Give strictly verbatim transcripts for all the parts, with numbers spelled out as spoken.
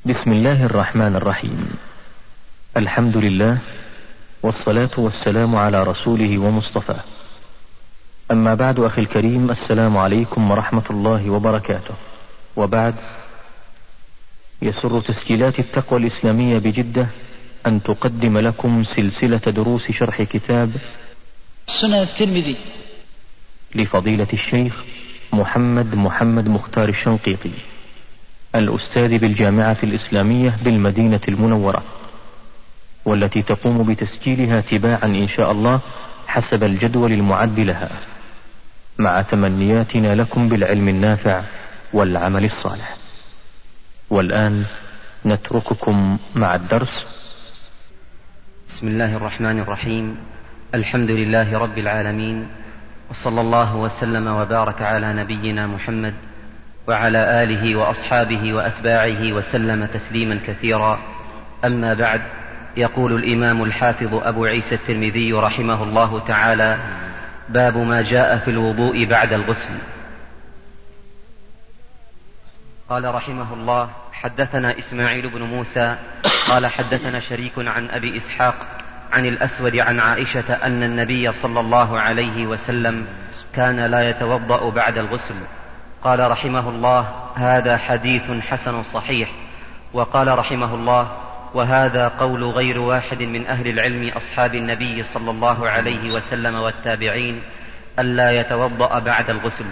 بسم الله الرحمن الرحيم. الحمد لله والصلاة والسلام على رسوله ومصطفاه. أما بعد، أخي الكريم، السلام عليكم ورحمة الله وبركاته. وبعد، يسر تسجيلات التقوى الإسلامية بجدة أن تقدم لكم سلسلة دروس شرح كتاب سنن الترمذي لفضيلة الشيخ محمد محمد مختار الشنقيطي، الأستاذ بالجامعة الإسلامية بالمدينة المنورة، والتي تقوم بتسجيلها تباعا إن شاء الله حسب الجدول المعد لها، مع تمنياتنا لكم بالعلم النافع والعمل الصالح. والآن نترككم مع الدرس. بسم الله الرحمن الرحيم. الحمد لله رب العالمين، وصلى الله وسلم وبارك على نبينا محمد وعلى آله وأصحابه وأتباعه وسلم تسليما كثيرا. أما بعد، يقول الإمام الحافظ أبو عيسى الترمذي رحمه الله تعالى: باب ما جاء في الوضوء بعد الغسل. قال رحمه الله: حدثنا إسماعيل بن موسى قال حدثنا شريك عن أبي إسحاق عن الأسود عن عائشة أن النبي صلى الله عليه وسلم كان لا يتوضأ بعد الغسل. قال رحمه الله: هذا حديث حسن صحيح. وقال رحمه الله: وهذا قول غير واحد من أهل العلم أصحاب النبي صلى الله عليه وسلم والتابعين ألا يتوضأ بعد الغسل.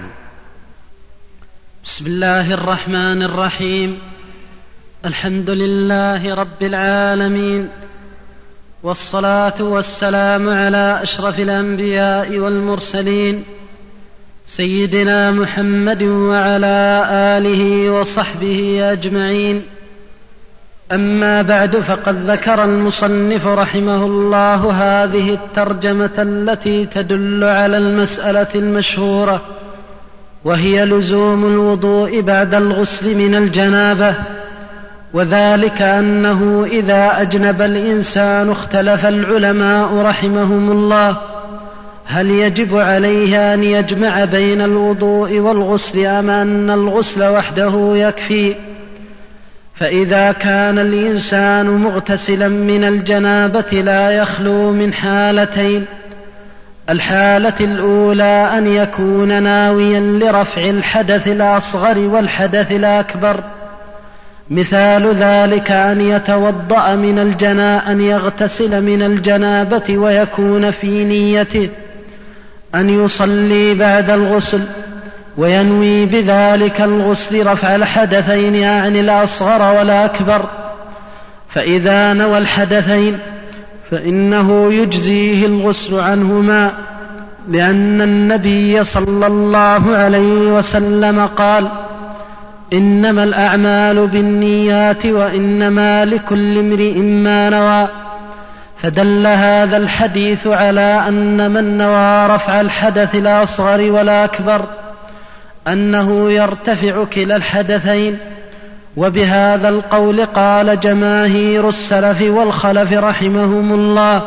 بسم الله الرحمن الرحيم. الحمد لله رب العالمين، والصلاة والسلام على أشرف الأنبياء والمرسلين سيدنا محمد وعلى آله وصحبه أجمعين. أما بعد، فقد ذكر المصنف رحمه الله هذه الترجمة التي تدل على المسألة المشهورة، وهي لزوم الوضوء بعد الغسل من الجنابة، وذلك أنه إذا أجنب الإنسان اختلف العلماء رحمهم الله هل يجب عليه أن يجمع بين الوضوء والغسل أم أن الغسل وحده يكفي. فإذا كان الإنسان مغتسلا من الجنابة لا يخلو من حالتين: الحالة الأولى أن يكون ناويا لرفع الحدث الأصغر والحدث الأكبر، مثال ذلك أن يتوضأ من الجنا أن يغتسل من الجنابة ويكون في نيته أن يصلي بعد الغسل وينوي بذلك الغسل رفع الحدثين، يعني الأصغر والأكبر. فإذا نوى الحدثين فإنه يجزيه الغسل عنهما، لأن النبي صلى الله عليه وسلم قال: إنما الأعمال بالنيات وإنما لكل امرئ ما نوى. فدل هذا الحديث على أن من نوى رفع الحدث الأصغر والأكبر أنه يرتفع كلا الحدثين. وبهذا القول قال جماهير السلف والخلف رحمهم الله.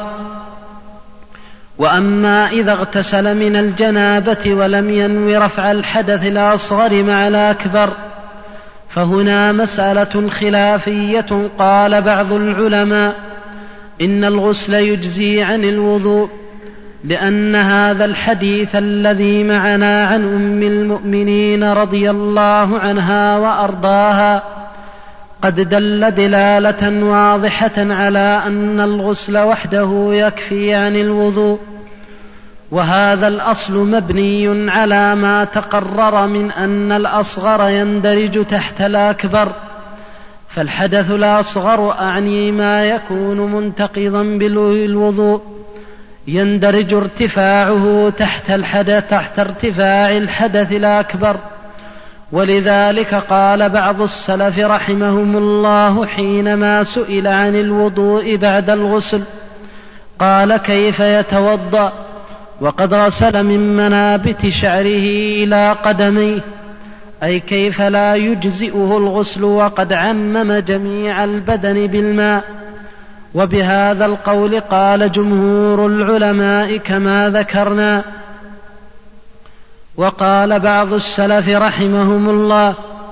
وأما إذا اغتسل من الجنابة ولم ينوي رفع الحدث الأصغر مع الأكبر فهنا مسألة خلافية. قال بعض العلماء إن الغسل يجزي عن الوضوء، لأن هذا الحديث الذي معنا عن أم المؤمنين رضي الله عنها وأرضاها قد دل دلالة واضحة على أن الغسل وحده يكفي عن الوضوء. وهذا الأصل مبني على ما تقرر من أن الأصغر يندرج تحت الأكبر. فالحدث الأصغر أعني ما يكون منتقضا بالوضوء يندرج ارتفاعه تحت الحدث تحت ارتفاع الحدث الأكبر. ولذلك قال بعض السلف رحمهم الله حينما سئل عن الوضوء بعد الغسل قال: كيف يتوضأ وقد غسل من منابت شعره إلى قدميه؟ أي كيف لا يجزئه الغسل وقد عمم جميع البدن بالماء. وبهذا القول قال جمهور العلماء كما ذكرنا. وقال بعض السلف رحمهم الله: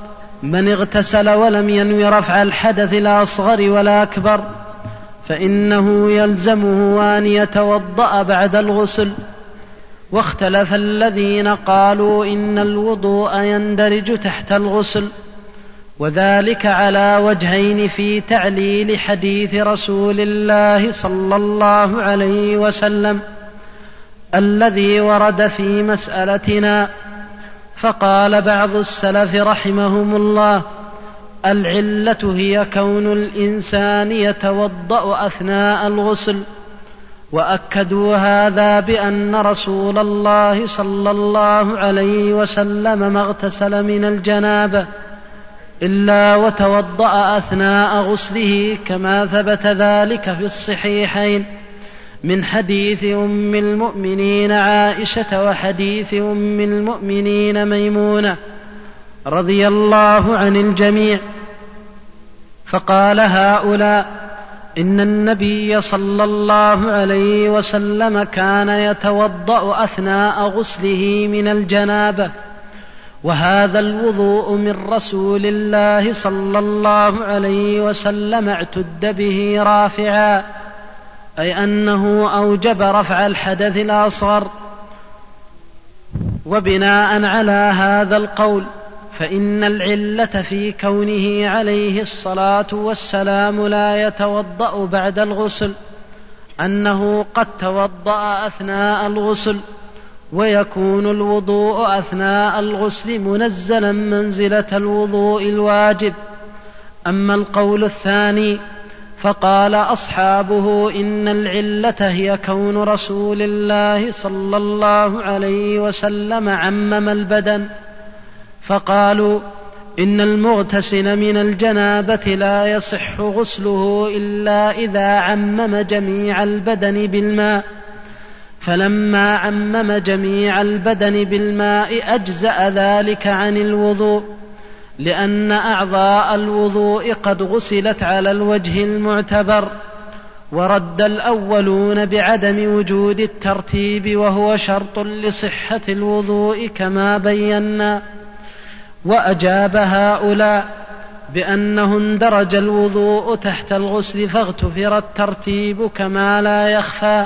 من اغتسل ولم ينو رفع الحدث الأصغر ولا أكبر فإنه يلزمه أن يتوضأ بعد الغسل. واختلف الذين قالوا إن الوضوء يندرج تحت الغسل، وذلك على وجهين في تعليل حديث رسول الله صلى الله عليه وسلم الذي ورد في مسألتنا. فقال بعض السلف رحمهم الله: العلة هي كون الإنسان يتوضأ أثناء الغسل، وأكدوا هذا بأن رسول الله صلى الله عليه وسلم ما اغتسل من الجنابة إلا وتوضأ أثناء غسله، كما ثبت ذلك في الصحيحين من حديث أم المؤمنين عائشة وحديث أم المؤمنين ميمونة رضي الله عن الجميع. فقال هؤلاء إن النبي صلى الله عليه وسلم كان يتوضأ أثناء غسله من الجنابة، وهذا الوضوء من رسول الله صلى الله عليه وسلم اعتد به رافعا، أي أنه أوجب رفع الحدث الأصغر. وبناء على هذا القول فإن العلة في كونه عليه الصلاة والسلام لا يتوضأ بعد الغسل أنه قد توضأ أثناء الغسل، ويكون الوضوء أثناء الغسل منزلا منزلة الوضوء الواجب. أما القول الثاني فقال أصحابه إن العلة هي كون رسول الله صلى الله عليه وسلم عمم البدن، فقالوا إن المغتسل من الجنابة لا يصح غسله إلا إذا عمم جميع البدن بالماء، فلما عمم جميع البدن بالماء أجزأ ذلك عن الوضوء، لأن أعضاء الوضوء قد غسلت على الوجه المعتبر. ورد الأولون بعدم وجود الترتيب وهو شرط لصحة الوضوء كما بينا. وأجاب هؤلاء بأنه اندرج الوضوء تحت الغسل فاغتفر الترتيب كما لا يخفى.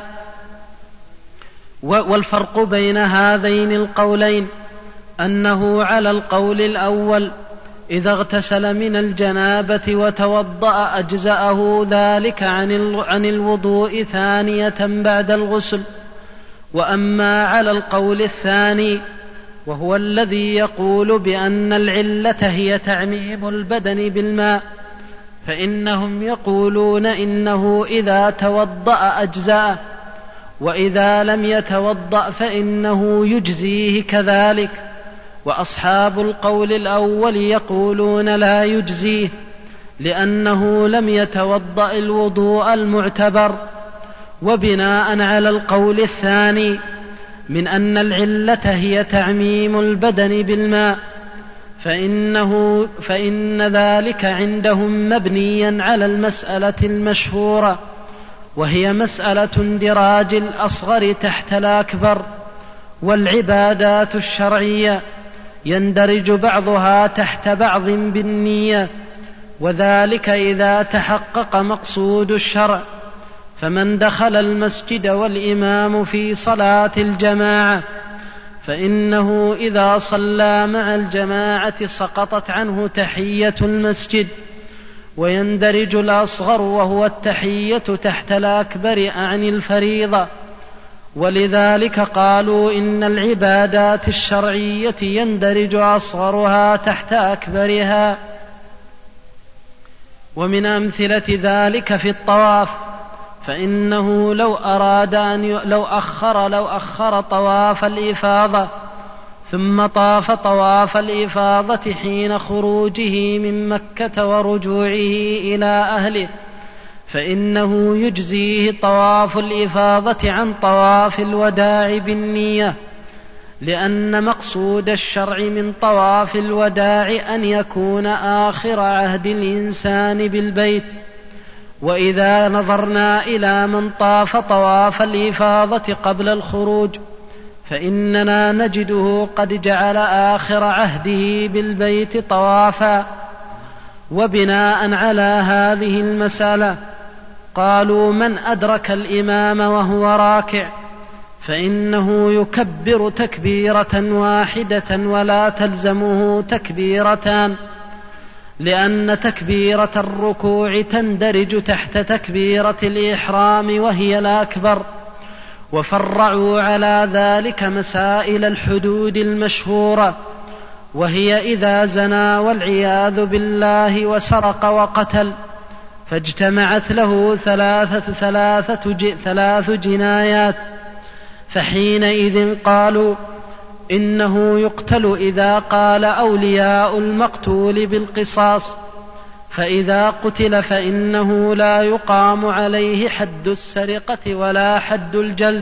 والفرق بين هذين القولين أنه على القول الأول إذا اغتسل من الجنابة وتوضأ أجزأه ذلك عن الوضوء ثانية بعد الغسل. وأما على القول الثاني وهو الذي يقول بأن العلة هي تعميم البدن بالماء، فإنهم يقولون إنه إذا توضأ أجزأه، وإذا لم يتوضأ فإنه يجزيه كذلك. وأصحاب القول الأول يقولون لا يجزيه لأنه لم يتوضأ الوضوء المعتبر. وبناء على القول الثاني من أن العلة هي تعميم البدن بالماء فإنه فإن ذلك عندهم مبنيا على المسألة المشهورة، وهي مسألة اندراج الأصغر تحت الأكبر. والعبادات الشرعية يندرج بعضها تحت بعض بالنية، وذلك إذا تحقق مقصود الشرع. فمن دخل المسجد والإمام في صلاة الجماعة فإنه إذا صلى مع الجماعة سقطت عنه تحية المسجد، ويندرج الأصغر وهو التحية تحت الأكبر عن الفريضة. ولذلك قالوا إن العبادات الشرعية يندرج أصغرها تحت أكبرها. ومن أمثلة ذلك في الطواف، فإنه لو أراد أن ي... لو أخر لو أخر طواف الإفاضة ثم طاف طواف الإفاضة حين خروجه من مكة ورجوعه إلى أهله فإنه يجزيه طواف الإفاضة عن طواف الوداع بالنية، لأن مقصود الشرع من طواف الوداع أن يكون آخر عهد الإنسان بالبيت. وإذا نظرنا إلى من طاف طواف الإفاضة قبل الخروج فإننا نجده قد جعل آخر عهده بالبيت طوافا. وبناء على هذه المسألة قالوا من أدرك الإمام وهو راكع فإنه يكبر تكبيرة واحدة ولا تلزمه تكبيرتان، لأن تكبيرة الركوع تندرج تحت تكبيرة الإحرام وهي الأكبر. وفرعوا على ذلك مسائل الحدود المشهورة، وهي إذا زنى والعياذ بالله وسرق وقتل فاجتمعت له ثلاثة, ثلاثة, ج... ثلاث جنايات، فحينئذ قالوا إنه يقتل إذا قال أولياء المقتول بالقصاص، فإذا قتل فإنه لا يقام عليه حد السرقة ولا حد الجلد،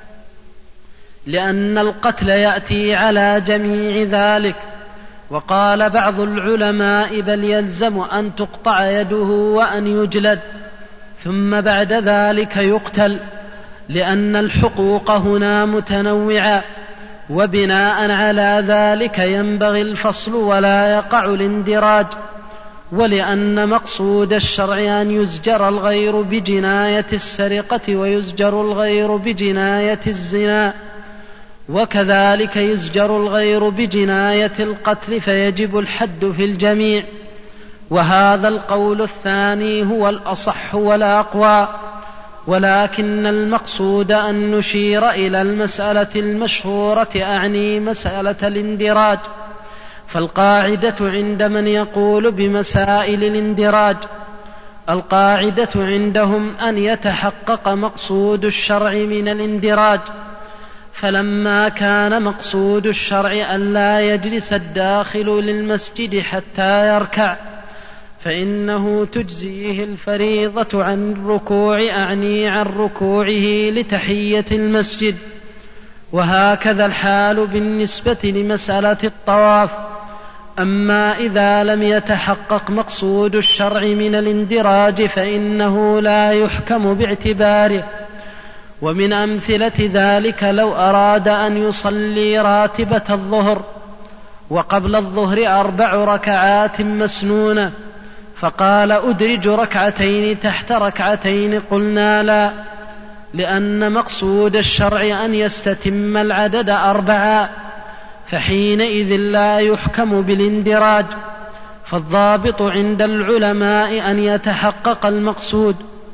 لأن القتل يأتي على جميع ذلك. وقال بعض العلماء بل يلزم أن تقطع يده وأن يجلد ثم بعد ذلك يقتل، لأن الحقوق هنا متنوعة، وبناء على ذلك ينبغي الفصل ولا يقع الاندراج، ولأن مقصود الشرع أن يزجر الغير بجناية السرقة ويزجر الغير بجناية الزنا، وكذلك يزجر الغير بجناية القتل، فيجب الحد في الجميع. وهذا القول الثاني هو الأصح والأقوى، ولكن المقصود أن نشير إلى المسألة المشهورة، أعني مسألة الاندراج. فالقاعدة عند من يقول بمسائل الاندراج، القاعدة عندهم أن يتحقق مقصود الشرع من الاندراج، فلما كان مقصود الشرع أن لا يجلس الداخل للمسجد حتى يركع فإنه تجزيه الفريضة عن الركوع، أعني عن ركوعه لتحية المسجد. وهكذا الحال بالنسبة لمسألة الطواف. أما إذا لم يتحقق مقصود الشرع من الاندراج فإنه لا يحكم باعتباره. ومن أمثلة ذلك لو أراد أن يصلي راتبة الظهر وقبل الظهر أربع ركعات مسنونة فقال أدرج ركعتين تحت ركعتين، قلنا لا، لأن مقصود الشرع أن يستتم العدد أربعة، فحينئذ لا يحكم بالاندراج. فالضابط عند العلماء أن يتحقق المقصود،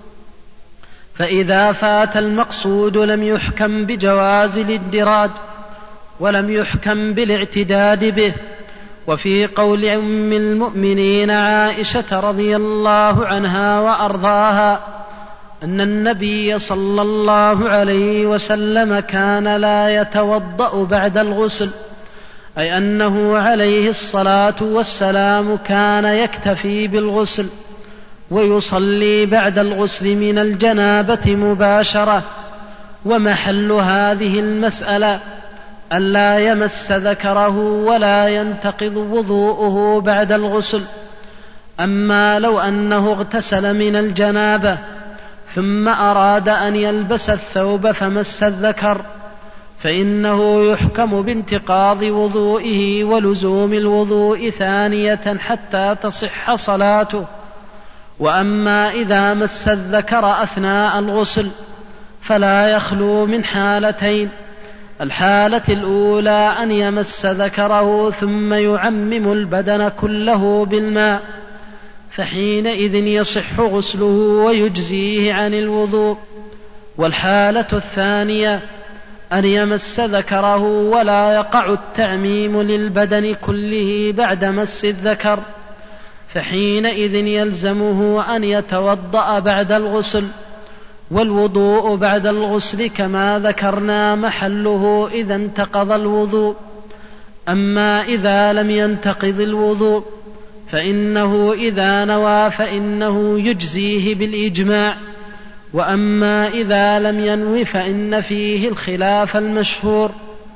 فإذا فات المقصود لم يحكم بجواز الاندراج ولم يحكم بالاعتداد به. وفي قول أم المؤمنين عائشة رضي الله عنها وأرضاها أن النبي صلى الله عليه وسلم كان لا يتوضأ بعد الغسل، أي أنه عليه الصلاة والسلام كان يكتفي بالغسل ويصلي بعد الغسل من الجنابة مباشرة. ومحل هذه المسألة ألا يمس ذكره ولا ينتقض وضوءه بعد الغسل. أما لو أنه اغتسل من الجنابة ثم أراد أن يلبس الثوب فمس الذكر فإنه يحكم بانتقاض وضوئه ولزوم الوضوء ثانية حتى تصح صلاته. وأما إذا مس الذكر أثناء الغسل فلا يخلو من حالتين: الحالة الأولى أن يمس ذكره ثم يعمم البدن كله بالماء، فحينئذ يصح غسله ويجزيه عن الوضوء. والحالة الثانية أن يمس ذكره ولا يقع التعميم للبدن كله بعد مس الذكر، فحينئذ يلزمه أن يتوضأ بعد الغسل. والوضوء بعد الغسل كما ذكرنا محله إذا انتقض الوضوء. أما إذا لم ينتقض الوضوء فإنه إذا نوى فإنه يجزيه بالإجماع. وأما إذا لم ينو فإن فيه الخلاف المشهور.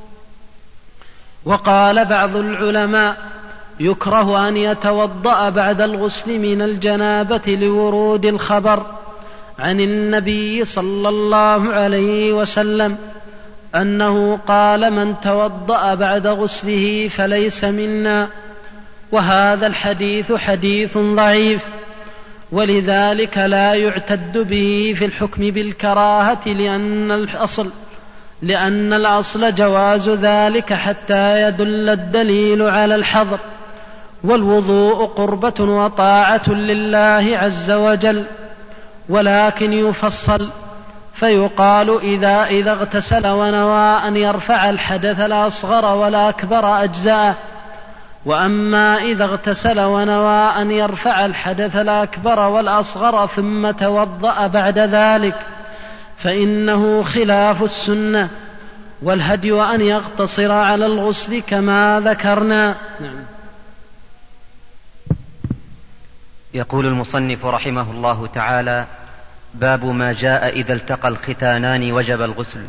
وقال بعض العلماء: يكره أن يتوضأ بعد الغسل من الجنابة لورود الخبر عن النبي صلى الله عليه وسلم أنه قال: من توضأ بعد غسله فليس منا. وهذا الحديث حديث ضعيف، ولذلك لا يعتد به في الحكم بالكراهة، لأن الأصل لأن الأصل جواز ذلك حتى يدل الدليل على الحظر. والوضوء قربة وطاعة لله عز وجل، ولكن يفصل فيقال: إذا إذا اغتسل ونوى أن يرفع الحدث الأصغر والأكبر أجزاء. وأما إذا اغتسل ونوى أن يرفع الحدث الأكبر والأصغر ثم توضأ بعد ذلك فإنه خلاف السنة، والهدي أن يقتصر على الغسل كما ذكرنا. نعم. يقول المصنف رحمه الله تعالى: باب ما جاء إذا التقى الختانان وجب الغسل.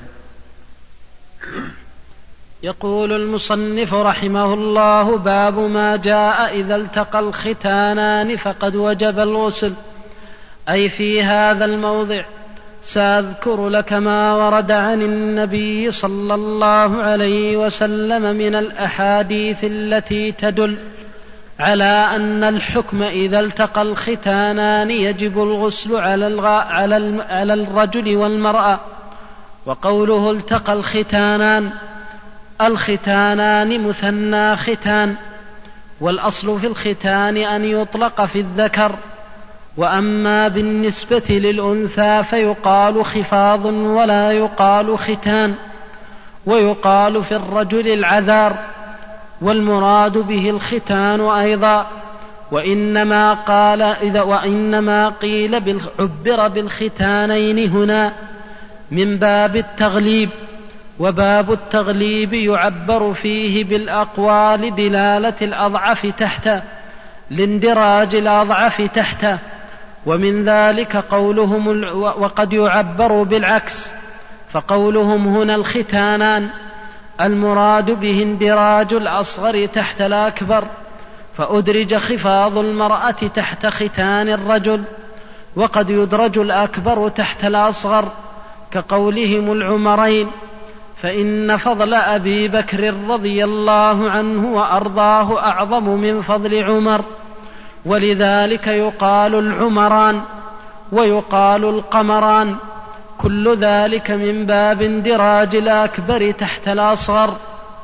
يقول المصنف رحمه الله: باب ما جاء إذا التقى الختانان فقد وجب الغسل. أي في هذا الموضع سأذكر لك ما ورد عن النبي صلى الله عليه وسلم من الأحاديث التي تدل على أن الحكم إذا التقى الختانان يجب الغسل على, على, على الرجل والمرأة. وقوله التقى الختانان، الختانان مثنى ختان، والأصل في الختان أن يطلق في الذكر، وأما بالنسبة للأنثى فيقال خفاض ولا يقال ختان، ويقال في الرجل العذار، والمراد به الختان أيضا. وإنما قال إذا وإنما قيل عبر بالختانين هنا من باب التغليب، وباب التغليب يعبر فيه بالأقوال دلالة الأضعف تحته لاندراج الأضعف تحته، ومن ذلك قولهم. وقد يعبر بالعكس، فقولهم هنا الختانان المراد به اندراج الأصغر تحت الأكبر، فأدرج خفاض المرأة تحت ختان الرجل، وقد يدرج الأكبر تحت الأصغر كقولهم العمرين، فإن فضل أبي بكر رضي الله عنه وأرضاه أعظم من فضل عمر، ولذلك يقال العمران ويقال القمران، كل ذلك من باب اندراج الأكبر تحت الأصغر.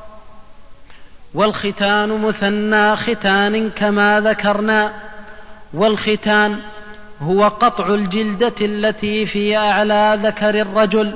والختان مثنى ختان كما ذكرنا، والختان هو قطع الجلدة التي في أعلى ذكر الرجل.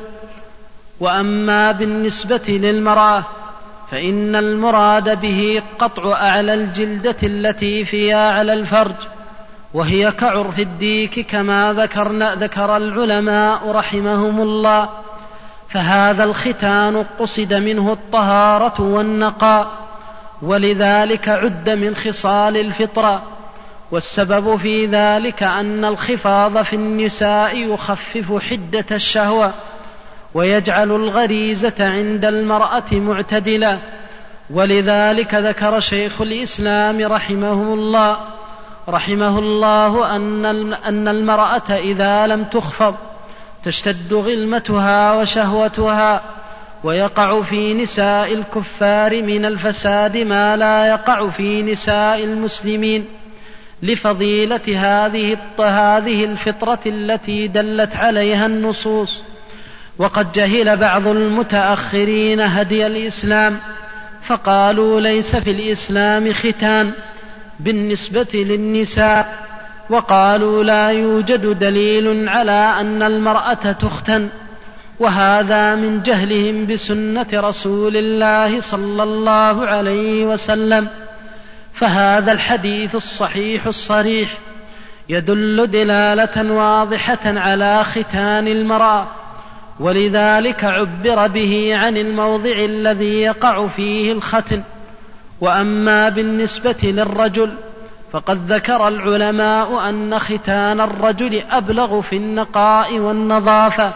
وأما بالنسبة للمرأة فإن المراد به قطع أعلى الجلدة التي في أعلى الفرج، وهي كعرف الديك كما ذكرنا ذكر العلماء رحمهم الله. فهذا الختان قصد منه الطهارة والنقاء، ولذلك عد من خصال الفطرة. والسبب في ذلك أن الخفاض في النساء يخفف حدة الشهوة، ويجعل الغريزة عند المرأة معتدلة. ولذلك ذكر شيخ الإسلام رحمه الله رحمه الله أن أن المرأة إذا لم تخفض تشتد غلمتها وشهوتها، ويقع في نساء الكفار من الفساد ما لا يقع في نساء المسلمين، لفضيلة هذه هذه الفطرة التي دلت عليها النصوص. وقد جهل بعض المتأخرين هدي الإسلام فقالوا ليس في الإسلام ختان بالنسبة للنساء، وقالوا لا يوجد دليل على أن المرأة تختن، وهذا من جهلهم بسنة رسول الله صلى الله عليه وسلم. فهذا الحديث الصحيح الصريح يدل دلالة واضحة على ختان المرأة، ولذلك عبر به عن الموضع الذي يقع فيه الختن. وأما بالنسبة للرجل فقد ذكر العلماء أن ختان الرجل أبلغ في النقاء والنظافة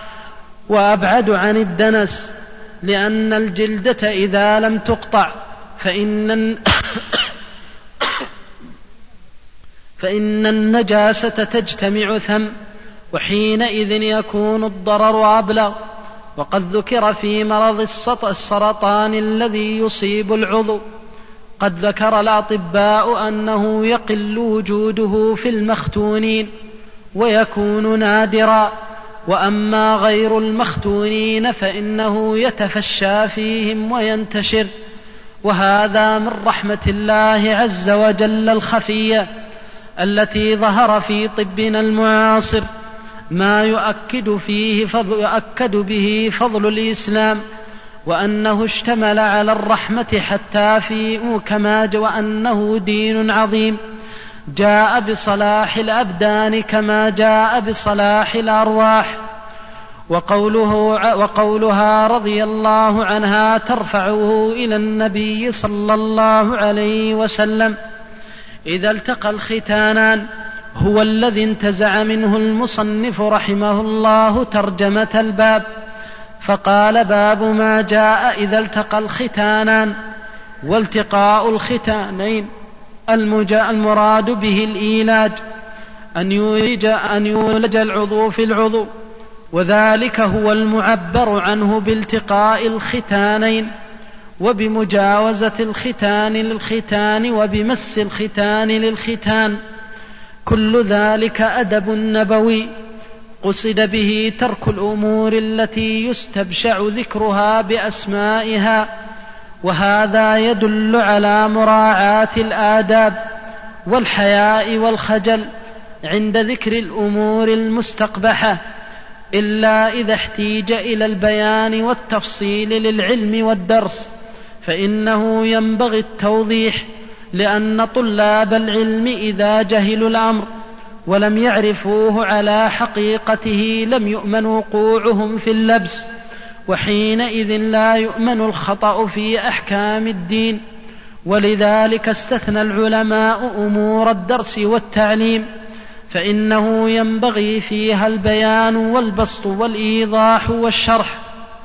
وأبعد عن الدنس، لأن الجلدة إذا لم تقطع فإن فإن النجاسة تجتمع ثم، وحينئذ يكون الضرر أبلغ. وقد ذكر في مرض السرطان الذي يصيب العضو، قد ذكر الأطباء أنه يقل وجوده في المختونين ويكون نادرا، وأما غير المختونين فإنه يتفشى فيهم وينتشر، وهذا من رحمة الله عز وجل الخفية التي ظهر في طبنا المعاصر، ما يؤكد فيه فضل يؤكد به فضل الإسلام، وأنه اشتمل على الرحمة حتى في كما وأنه دين عظيم جاء بصلاح الأبدان كما جاء بصلاح الأرواح. وقوله وقولها رضي الله عنها ترفعه إلى النبي صلى الله عليه وسلم إذا التقى الختانان هو الذي انتزع منه المصنف رحمه الله ترجمة الباب، فقال: باب ما جاء إذا التقى الختانان. والتقاء الختانين المراد به الإيلاج، أن يولج, أن يولج العضو في العضو، وذلك هو المعبر عنه بالتقاء الختانين، وبمجاوزة الختان للختان، وبمس الختان للختان. كل ذلك أدب نبوي قصد به ترك الأمور التي يستبشع ذكرها بأسمائها، وهذا يدل على مراعاة الآداب والحياء والخجل عند ذكر الأمور المستقبحة، إلا إذا احتيج إلى البيان والتفصيل للعلم والدرس فإنه ينبغي التوضيح، لأن طلاب العلم إذا جهلوا الأمر ولم يعرفوه على حقيقته لم يؤمن وقوعهم في اللبس، وحينئذ لا يؤمن الخطأ في أحكام الدين. ولذلك استثنى العلماء أمور الدرس والتعليم، فإنه ينبغي فيها البيان والبسط والإيضاح والشرح،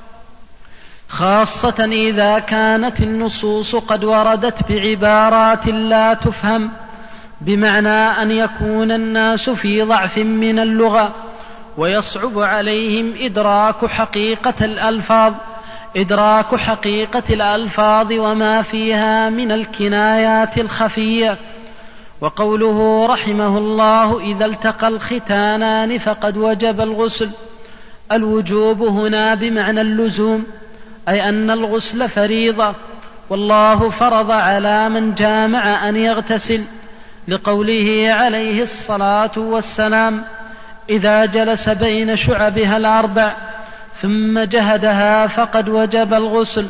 خاصة إذا كانت النصوص قد وردت بعبارات لا تفهم، بمعنى أن يكون الناس في ضعف من اللغة ويصعب عليهم إدراك حقيقة الألفاظ إدراك حقيقة الألفاظ وما فيها من الكنايات الخفية. وقوله رحمه الله إذا التقى الختانان فقد وجب الغسل، الوجوب هنا بمعنى اللزوم، أي أن الغسل فريضة، والله فرض على من جامع أن يغتسل، لقوله عليه الصلاة والسلام إذا جلس بين شعبها الأربع ثم جهدها فقد وجب الغسل.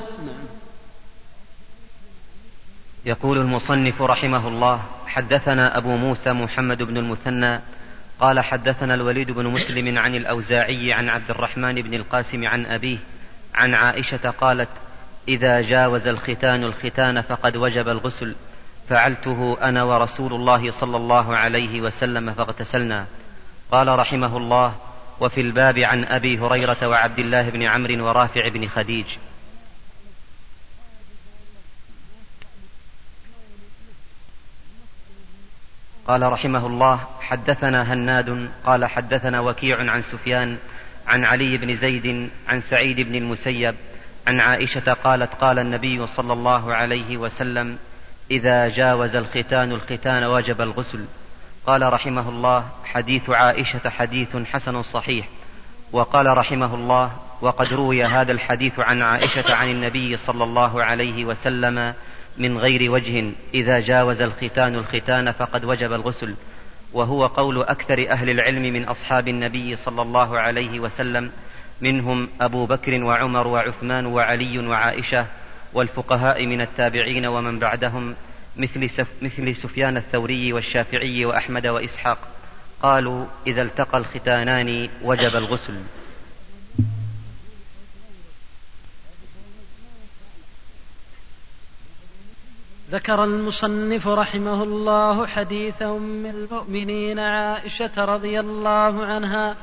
يقول المصنف رحمه الله: حدثنا أبو موسى محمد بن المثنى قال حدثنا الوليد بن مسلم عن الأوزاعي عن عبد الرحمن بن القاسم عن أبيه عن عائشة قالت: إذا جاوز الختان الختان فقد وجب الغسل، فعلته أنا ورسول الله صلى الله عليه وسلم فاغتسلنا. قال رحمه الله: وفي الباب عن أبي هريرة وعبد الله بن عمرو ورافع بن خديج. قال رحمه الله: حدثنا هناد قال حدثنا وكيع عن سفيان عن علي بن زيد عن سعيد بن المسيب عن عائشة قالت: قال النبي صلى الله عليه وسلم: إذا جاوز الختان الختان وجب الغسل. قال رحمه الله: حديث عائشة حديث حسن صحيح. وقال رحمه الله: وقد روي هذا الحديث عن عائشة عن النبي صلى الله عليه وسلم من غير وجه: إذا جاوز الختان الختان فقد وجب الغسل، وهو قول أكثر أهل العلم من أصحاب النبي صلى الله عليه وسلم، منهم أبو بكر وعمر وعثمان وعلي وعائشة، والفقهاء من التابعين ومن بعدهم مثل, مثل سفيان الثوري والشافعي وأحمد وإسحاق، قالوا إذا التقى الختانان وجب الغسل. ذكر المصنف رحمه الله حديث أم المؤمنين عائشة رضي الله عنها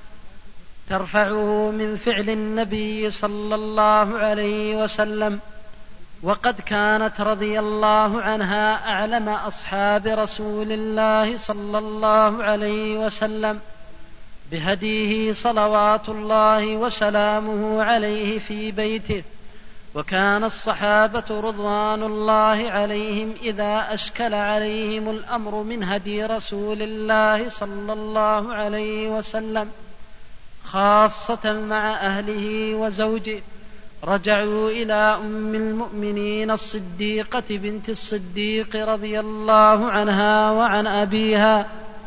ترفعه من فعل النبي صلى الله عليه وسلم، وقد كانت رضي الله عنها أعلم أصحاب رسول الله صلى الله عليه وسلم بهديه صلوات الله وسلامه عليه في بيته. وكان الصحابة رضوان الله عليهم إذا أشكل عليهم الأمر من هدي رسول الله صلى الله عليه وسلم خاصة مع أهله وزوجه رجعوا إلى أم المؤمنين الصديقة بنت الصديق رضي الله عنها وعن أبيها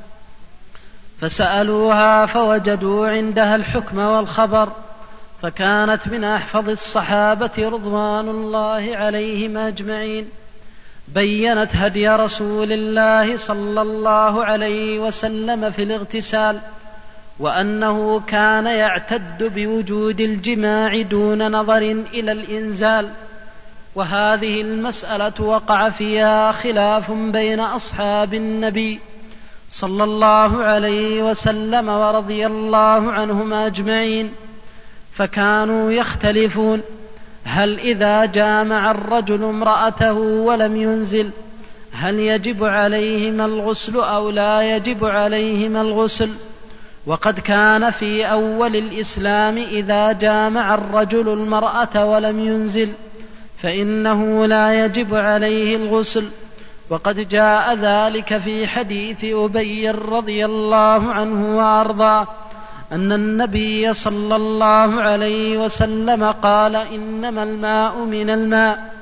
فسألوها فوجدوا عندها الحكم والخبر، فكانت من أحفظ الصحابة رضوان الله عليهم أجمعين. بينت هدي رسول الله صلى الله عليه وسلم في الاغتسال، وأنه كان يعتد بوجود الجماع دون نظر إلى الإنزال. وهذه المسألة وقع فيها خلاف بين أصحاب النبي صلى الله عليه وسلم ورضي الله عنهم أجمعين، فكانوا يختلفون: هل إذا جامع الرجل امرأته ولم ينزل هل يجب عليهما الغسل أو لا يجب عليهما الغسل؟ وقد كان في أول الإسلام إذا جامع الرجل المرأة ولم ينزل فإنه لا يجب عليه الغسل، وقد جاء ذلك في حديث أبي رضي الله عنه وأرضاه أن النبي صلى الله عليه وسلم قال: إنما الماء من الماء.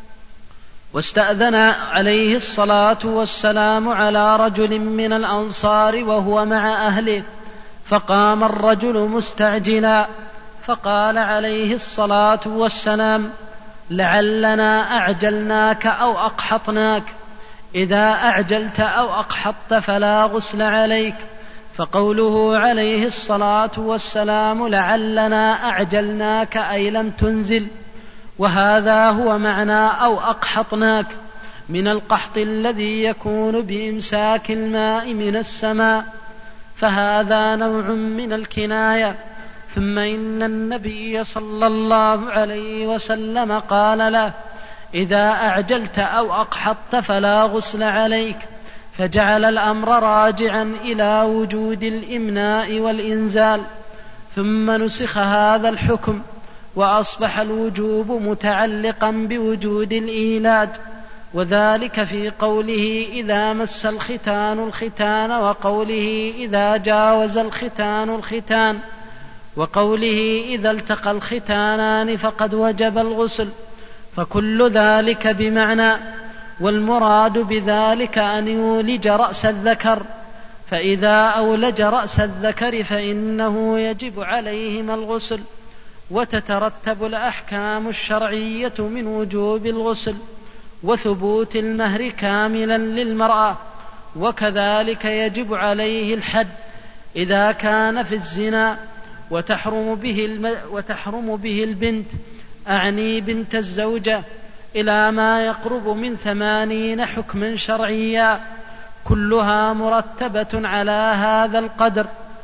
واستأذن عليه الصلاة والسلام على رجل من الأنصار وهو مع أهله، فقام الرجل مستعجلا، فقال عليه الصلاة والسلام: لعلنا أعجلناك أو أقحطناك، إذا أعجلت أو أقحطت فلا غسل عليك. فقوله عليه الصلاة والسلام لعلنا أعجلناك أي لم تنزل، وهذا هو معنى أو أقحطناك من القحط الذي يكون بإمساك الماء من السماء، فهذا نوع من الكناية. ثم إن النبي صلى الله عليه وسلم قال له: إذا أعجلت أو أقحطت فلا غسل عليك، فجعل الأمر راجعا إلى وجود الإمناء والإنزال. ثم نسخ هذا الحكم وأصبح الوجوب متعلقا بوجود الإيلاج، وذلك في قوله إذا مس الختان الختان، وقوله إذا جاوز الختان الختان، وقوله إذا التقى الختانان فقد وجب الغسل، فكل ذلك بمعنى. والمراد بذلك أن يولج رأس الذكر، فإذا أولج رأس الذكر فإنه يجب عليهما الغسل، وتترتب الأحكام الشرعية من وجوب الغسل وثبوت المهر كاملا للمرأة، وكذلك يجب عليه الحد إذا كان في الزنا، وتحرم به, الم... وتحرم به البنت، أعني بنت الزوجة، إلى ما يقرب من ثمانين حكما شرعيا، كلها مرتبة على هذا القدر.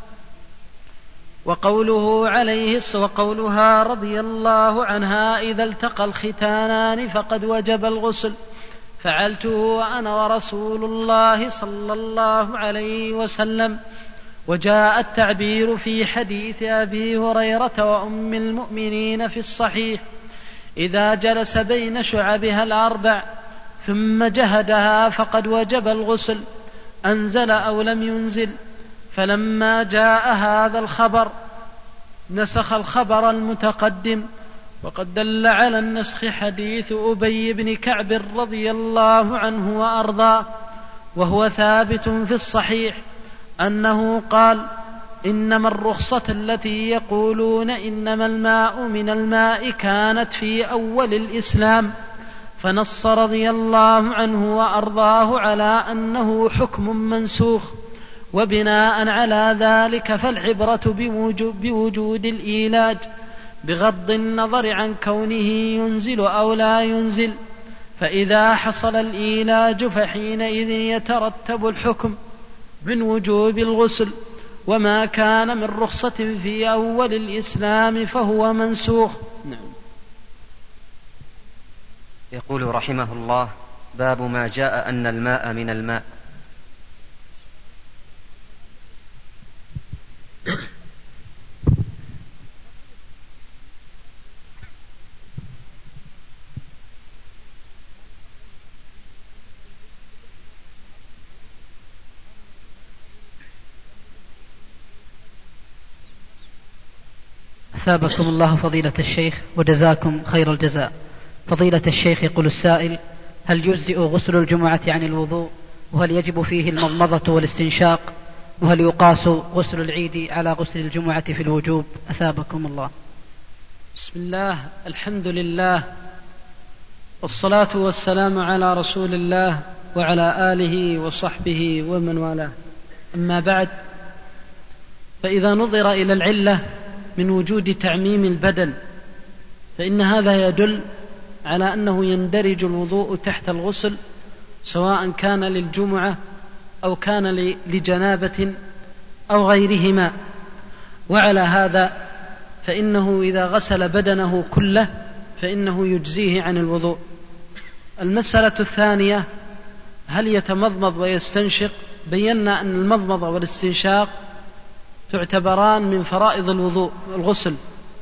وقوله عليه وقولها رضي الله عنها إذا التقى الختانان فقد وجب الغسل، فعلته أنا ورسول الله صلى الله عليه وسلم. وجاء التعبير في حديث أبي هريرة وأم المؤمنين في الصحيح: إذا جلس بين شعبها الأربع ثم جهدها فقد وجب الغسل، أنزل أو لم ينزل. فلما جاء هذا الخبر نسخ الخبر المتقدم، وقد دل على النسخ حديث أبي بن كعب رضي الله عنه وأرضاه، وهو ثابت في الصحيح أنه قال: إنما الرخصة التي يقولون إنما الماء من الماء كانت في أول الإسلام، فنص رضي الله عنه وأرضاه على أنه حكم منسوخ، وبناء على ذلك فالعبرة بوجود الإيلاج بغض النظر عن كونه ينزل أو لا ينزل، فإذا حصل الإيلاج فحينئذ يترتب الحكم من وجوب الغسل، وما كان من رخصة في أول الإسلام فهو منسوخ. نعم. يقول رحمه الله: باب ما جاء أن الماء من الماء. أثابكم الله فضيلة الشيخ وجزاكم خير الجزاء. فضيلة الشيخ، يقول السائل: هل يجزئ غسل الجمعة عن الوضوء؟ وهل يجب فيه المضمضة والاستنشاق؟ وهل يقاس غسل العيد على غسل الجمعة في الوجوب؟ أثابكم الله. بسم الله، الحمد لله، والصلاة والسلام على رسول الله وعلى آله وصحبه ومن والاه. أما بعد، فإذا نظر إلى العلة من وجود تعميم البدن فإن هذا يدل على أنه يندرج الوضوء تحت الغسل، سواء كان للجمعة أو كان لجنابة أو غيرهما. وعلى هذا فإنه إذا غسل بدنه كله فإنه يجزيه عن الوضوء. المسألة الثانية: هل يتمضمض ويستنشق؟ بينا أن المضمضة والاستنشاق تعتبران من فرائض الوضوء الغسل،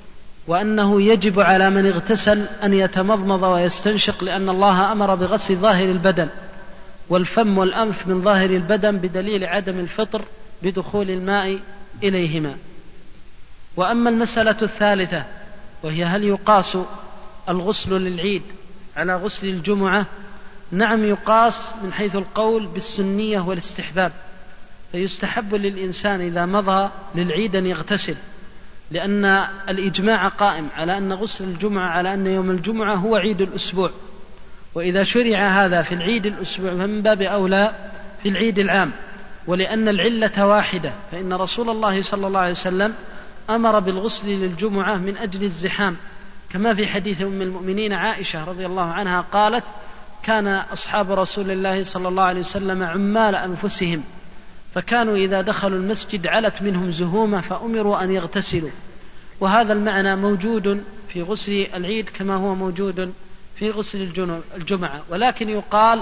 وأنه يجب على من اغتسل أن يتمضمض ويستنشق، لأن الله أمر بغسل ظاهر البدن، والفم والأنف من ظاهر البدن بدليل عدم الفطر بدخول الماء إليهما. وأما المسألة الثالثة وهي: هل يقاس الغسل للعيد على غسل الجمعة؟ نعم، يقاس من حيث القول بالسنية والاستحباب، فيستحب للإنسان إذا مضى للعيد أن يغتسل، لأن الإجماع قائم على أن غسل الجمعة على أن يوم الجمعة هو عيد الأسبوع، وإذا شرع هذا في العيد الأسبوع فمن باب أولى في العيد العام. ولأن العلة واحدة، فإن رسول الله صلى الله عليه وسلم أمر بالغسل للجمعة من أجل الزحام، كما في حديث أم المؤمنين عائشة رضي الله عنها قالت: كان أصحاب رسول الله صلى الله عليه وسلم عمال أنفسهم، فكانوا إذا دخلوا المسجد علت منهم زهومة فأمروا أن يغتسلوا. وهذا المعنى موجود في غسل العيد كما هو موجود في غسل الجمعة، ولكن يقال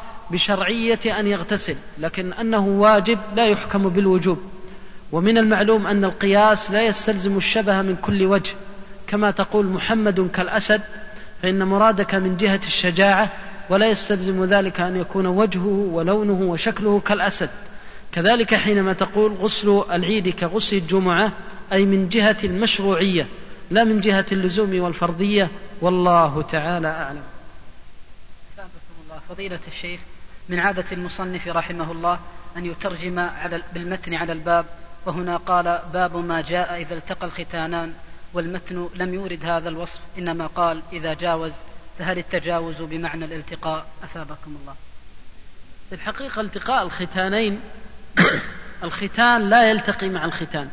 بشرعية أن يغتسل، لكن أنه واجب لا يحكم بالوجوب. ومن المعلوم أن القياس لا يستلزم الشبه من كل وجه، كما تقول محمد كالأسد، فإن مرادك من جهة الشجاعة، ولا يستلزم ذلك أن يكون وجهه ولونه وشكله كالأسد. كذلك حينما تقول غسل العيد كغسل الجمعة، أي من جهة المشروعية لا من جهة اللزوم والفرضية، والله تعالى أعلم. الله فضيلة الشيخ، من عادة المصنف رحمه الله أن يترجم على بالمتن على الباب، وهنا قال: باب ما جاء إذا التقى الختانان، والمتن لم يورد هذا الوصف، إنما قال إذا جاوز، فهل التجاوز بمعنى الالتقاء؟ أثابكم الله. في الحقيقة التقاء الختانين الختان لا يلتقي مع الختان،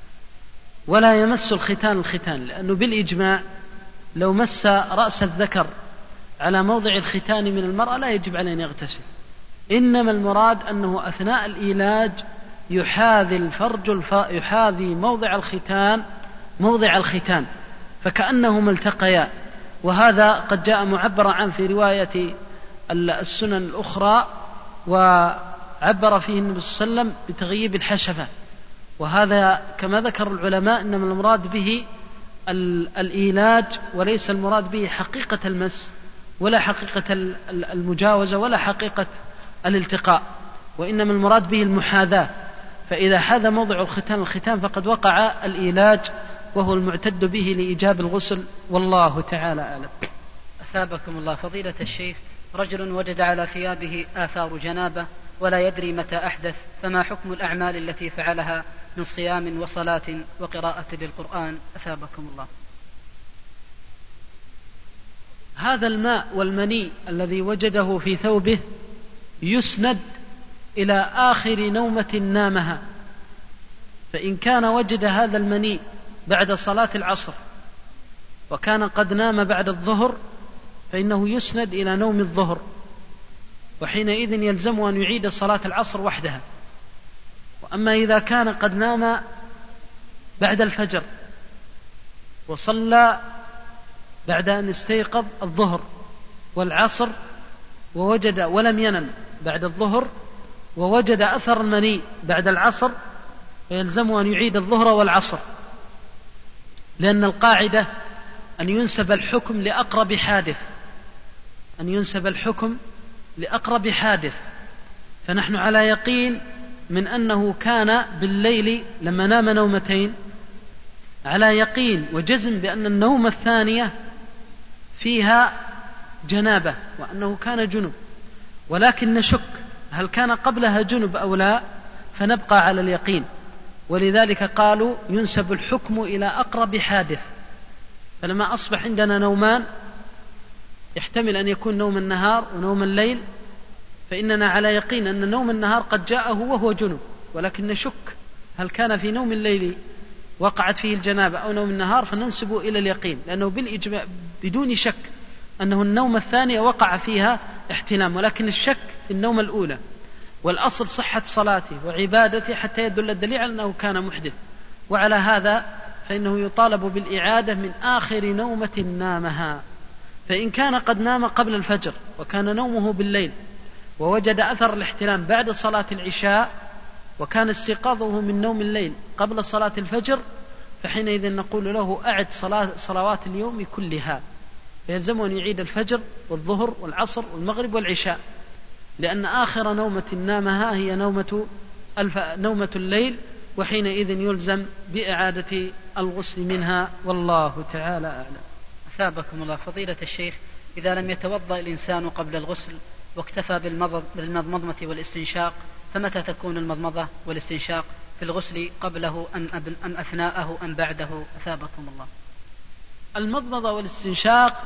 ولا يمس الختان الختان، لأنه بالإجماع لو مس رأس الذكر على موضع الختان من المرأة لا يجب عليه أن يغتسل، إنما المراد أنه أثناء الإيلاج يحاذي الفرج الف... يحاذي موضع الختان موضع الختان فكأنهما التقيا. وهذا قد جاء معبرا عن في رواية السنن الأخرى، وعبر فيه النبي صلى الله عليه وسلم بتغييب الحشفة، وهذا كما ذكر العلماء إنما المراد به الإيلاج، وليس المراد به حقيقة المس ولا حقيقة المجاوزة ولا حقيقة الالتقاء، وإنما المراد به المحاذاة. فإذا حاذى موضع الختان الختان فقد وقع الإيلاج، وهو المعتد به لإيجاب الغسل، والله تعالى أعلم. أثابكم الله فضيلة الشيخ، رجل وجد على ثيابه آثار جنابة ولا يدري متى أحدث، فما حكم الأعمال التي فعلها من صيام وصلاة وقراءة للقرآن؟ أثابكم الله. هذا الماء والمني الذي وجده في ثوبه يسند إلى آخر نومة نامها، فإن كان وجد هذا المني بعد صلاة العصر وكان قد نام بعد الظهر فإنه يسند إلى نوم الظهر، وحينئذ يلزم أن يعيد صلاة العصر وحدها. وأما إذا كان قد نام بعد الفجر وصلى بعد أن استيقظ الظهر والعصر ووجد ولم ينم بعد الظهر ووجد أثر المني بعد العصر، فيلزمه أن يعيد الظهر والعصر، لأن القاعدة أن ينسب الحكم لأقرب حادث، أن ينسب الحكم لأقرب حادث. فنحن على يقين من أنه كان بالليل لما نام نومتين، على يقين وجزم بأن النوم الثانية فيها جنابة وأنه كان جنب، ولكن نشك هل كان قبلها جنب أو لا، فنبقى على اليقين. ولذلك قالوا ينسب الحكم إلى أقرب حادث. فلما أصبح عندنا نومان يحتمل أن يكون نوم النهار ونوم الليل، فإننا على يقين أن نوم النهار قد جاءه وهو جنب، ولكن نشك هل كان في نوم الليل وقعت فيه الجنابة أو نوم النهار، فننسب إلى اليقين، لأنه بالإجماع بدون شك أنه النوم الثانية وقع فيها احتلام، ولكن الشك في النوم الأولى. والأصل صحة صلاته وعبادته حتى يدل الدليل على أنه كان محدث. وعلى هذا فإنه يطالب بالإعادة من آخر نومة نامها. فإن كان قد نام قبل الفجر وكان نومه بالليل ووجد أثر الاحتلام بعد صلاة العشاء وكان استيقاظه من نوم الليل قبل صلاة الفجر، فحينئذ نقول له أعد صلاة صلوات اليوم كلها، فيلزمه أن يعيد الفجر والظهر والعصر والمغرب والعشاء، لأن آخر نومة نامها هي نومة, الف... نومة الليل، وحينئذ يلزم بإعادة الغسل منها، والله تعالى أعلم. أثابكم الله. فضيلة الشيخ، إذا لم يتوضأ الإنسان قبل الغسل واكتفى بالمضمضة والاستنشاق، فمتى تكون المضمضة والاستنشاق في الغسل، قبله أم, أم أثناءه أم بعده؟ أثابكم الله. المضمضة والاستنشاق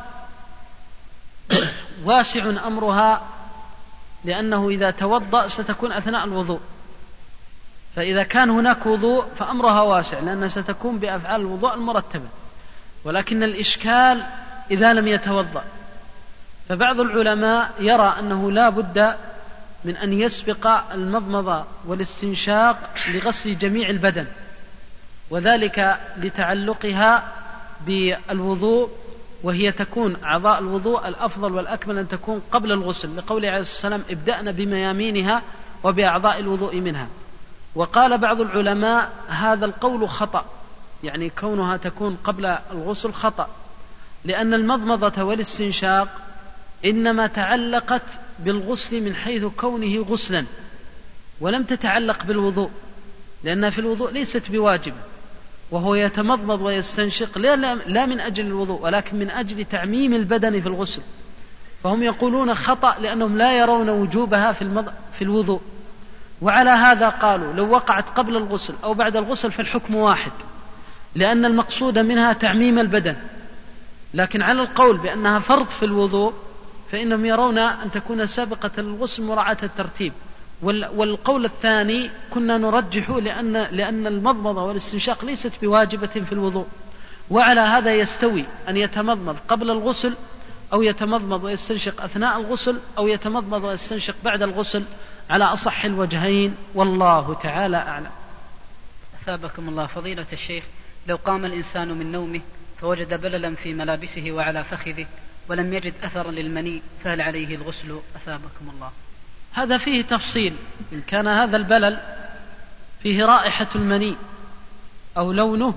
واسع أمرها، لأنه إذا توضأ ستكون أثناء الوضوء، فإذا كان هناك وضوء فأمرها واسع لأنها ستكون بأفعال الوضوء المرتبة. ولكن الإشكال إذا لم يتوضأ، فبعض العلماء يرى أنه لا بد من أن يسبق المضمضة والاستنشاق لغسل جميع البدن، وذلك لتعلقها بالوضوء، وهي تكون أعضاء الوضوء الأفضل والأكمل أن تكون قبل الغسل، لقوله عليه الصلاة والسلام ابدأنا بميامينها وبأعضاء الوضوء منها. وقال بعض العلماء هذا القول خطأ، يعني كونها تكون قبل الغسل خطأ، لأن المضمضة والاستنشاق إنما تعلقت بالغسل من حيث كونه غسلا، ولم تتعلق بالوضوء، لأنها في الوضوء ليست بواجبة، وهو يتمضمض ويستنشق لا من أجل الوضوء ولكن من أجل تعميم البدن في الغسل. فهم يقولون خطأ لأنهم لا يرون وجوبها في, المض... في الوضوء. وعلى هذا قالوا لو وقعت قبل الغسل أو بعد الغسل فالحكم واحد، لأن المقصود منها تعميم البدن. لكن على القول بأنها فرض في الوضوء فإنهم يرون أن تكون سابقة الغسل مراعاة الترتيب. والقول الثاني كنا نرجحه لأن, لأن المضمضة والاستنشاق ليست بواجبة في الوضوء. وعلى هذا يستوي أن يتمضمض قبل الغسل أو يتمضمض ويستنشق أثناء الغسل أو يتمضمض ويستنشق بعد الغسل، على أصح الوجهين، والله تعالى أعلم. أثابكم الله. فضيلة الشيخ، لو قام الإنسان من نومه فوجد بللا في ملابسه وعلى فخذه ولم يجد أثرا للمني، فهل عليه الغسل؟ أثابكم الله. هذا فيه تفصيل. إن كان هذا البلل فيه رائحة المني أو لونه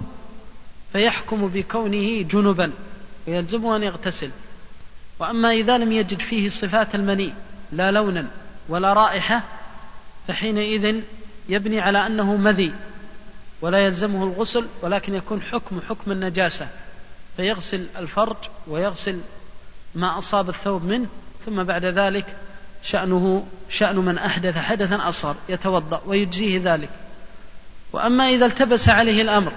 فيحكم بكونه جنبا ويلزمه أن يغتسل. وأما إذا لم يجد فيه صفات المني لا لونا ولا رائحة فحينئذ يبني على أنه مذي ولا يلزمه الغسل، ولكن يكون حكم حكم النجاسة، فيغسل الفرج ويغسل ما أصاب الثوب منه، ثم بعد ذلك شأنه شأن من أحدث حدثا أصغر يتوضأ ويجزيه ذلك. وأما إذا التبس عليه الأمر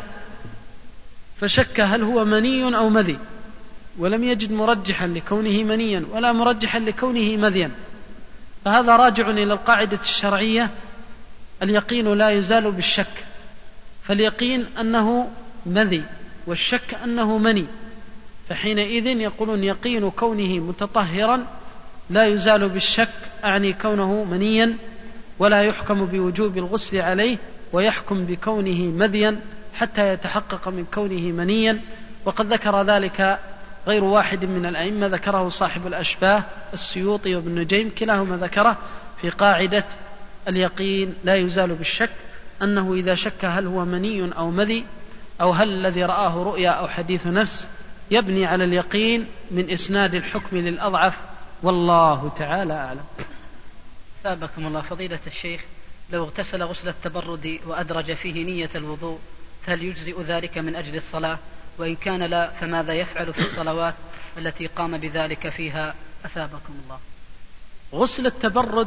فشك هل هو مني أو مذي ولم يجد مرجحا لكونه منيا ولا مرجحا لكونه مذيا، فهذا راجع إلى القاعدة الشرعية اليقين لا يزال بالشك، فاليقين أنه مذي والشك أنه مني، فحينئذ يقولون يقين كونه متطهرا لا يزال بالشك، أعني كونه منيا، ولا يحكم بوجوب الغسل عليه، ويحكم بكونه مذيا حتى يتحقق من كونه منيا. وقد ذكر ذلك غير واحد من الأئمة، ذكره صاحب الأشباه السيوطي وابن نجيم، كلاهما ذكره في قاعدة اليقين لا يزال بالشك. أنه إذا شك هل هو مني أو مذي أو هل الذي رآه رؤيا أو حديث نفس يبني على اليقين من إسناد الحكم للأضعف، والله تعالى أعلم. ثابكم الله فضيلة الشيخ، لو اغتسل غسل التبرد وأدرج فيه نية الوضوء هل يجزئ ذلك من أجل الصلاة؟ وإن كان لا فماذا يفعل في الصلوات التي قام بذلك فيها؟ أثابكم الله. غسل التبرد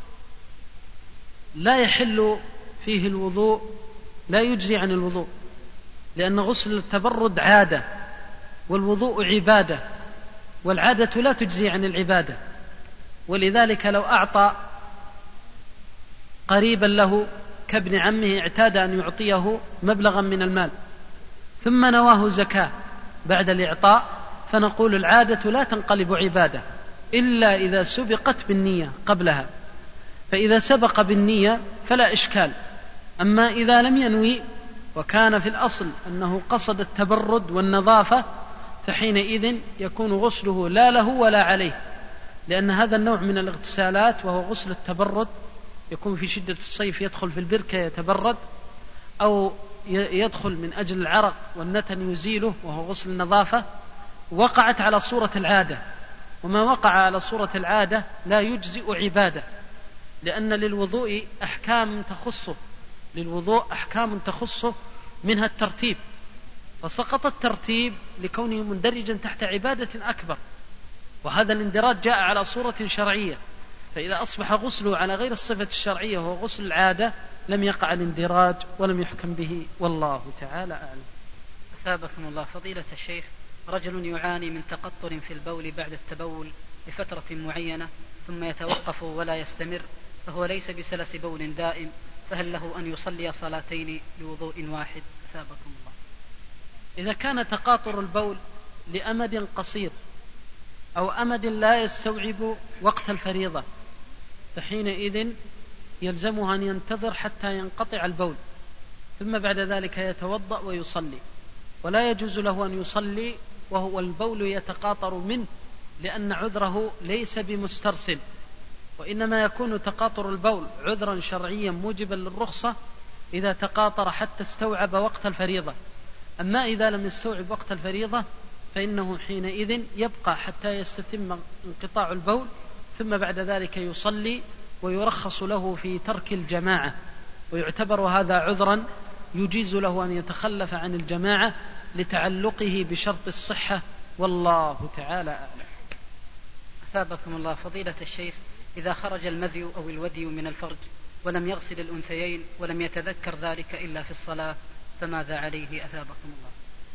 لا يحل فيه الوضوء، لا يجزي عن الوضوء، لأن غسل التبرد عادة والوضوء عبادة، والعادة لا تجزي عن العبادة. ولذلك لو أعطى قريبا له كابن عمه اعتاد أن يعطيه مبلغا من المال ثم نواه زكاة بعد الإعطاء، فنقول العادة لا تنقلب عبادة إلا إذا سبقت بالنية قبلها، فإذا سبق بالنية فلا إشكال. أما إذا لم ينوي وكان في الأصل أنه قصد التبرد والنظافة فحينئذ يكون غسله لا له ولا عليه، لأن هذا النوع من الاغتسالات وهو غسل التبرد يكون في شدة الصيف يدخل في البركة يتبرد، أو يدخل من أجل العرق والنتن يزيله وهو غسل النظافة، وقعت على صورة العادة، وما وقع على صورة العادة لا يجزئ عبادة، لأن للوضوء أحكام تخصه للوضوء أحكام تخصه منها الترتيب، فسقط الترتيب لكونه مندرجا تحت عبادة أكبر، وهذا الاندراج جاء على صورة شرعية، فإذا أصبح غسله على غير الصفة الشرعية وهو غسل العادة لم يقع الاندراج ولم يحكم به، والله تعالى أعلم. أثابكم الله فضيلة الشيخ، رجل يعاني من تقطر في البول بعد التبول لفترة معينة ثم يتوقف ولا يستمر، فهو ليس بسلس بول دائم، فهل له أن يصلي صلاتين بوضوء واحد؟ أثابكم الله. إذا كان تقاطر البول لأمد قصير أو أمد لا يستوعب وقت الفريضة فحينئذ يلزمها أن ينتظر حتى ينقطع البول ثم بعد ذلك يتوضأ ويصلي، ولا يجوز له أن يصلي وهو البول يتقاطر منه، لأن عذره ليس بمسترسل، وإنما يكون تقاطر البول عذرا شرعيا موجبا للرخصة إذا تقاطر حتى استوعب وقت الفريضة. أما إذا لم يستوعب وقت الفريضة فإنه حينئذ يبقى حتى يستتم انقطاع البول ثم بعد ذلك يصلي، ويرخص له في ترك الجماعة، ويعتبر هذا عذرا يجيز له أن يتخلف عن الجماعة لتعلقه بشرط الصحة، والله تعالى أعلم. أثابكم الله فضيلة الشيخ، إذا خرج المذي أو الودي من الفرج ولم يغسل الأنثيين ولم يتذكر ذلك إلا في الصلاة فماذا عليه؟ أثابكم الله.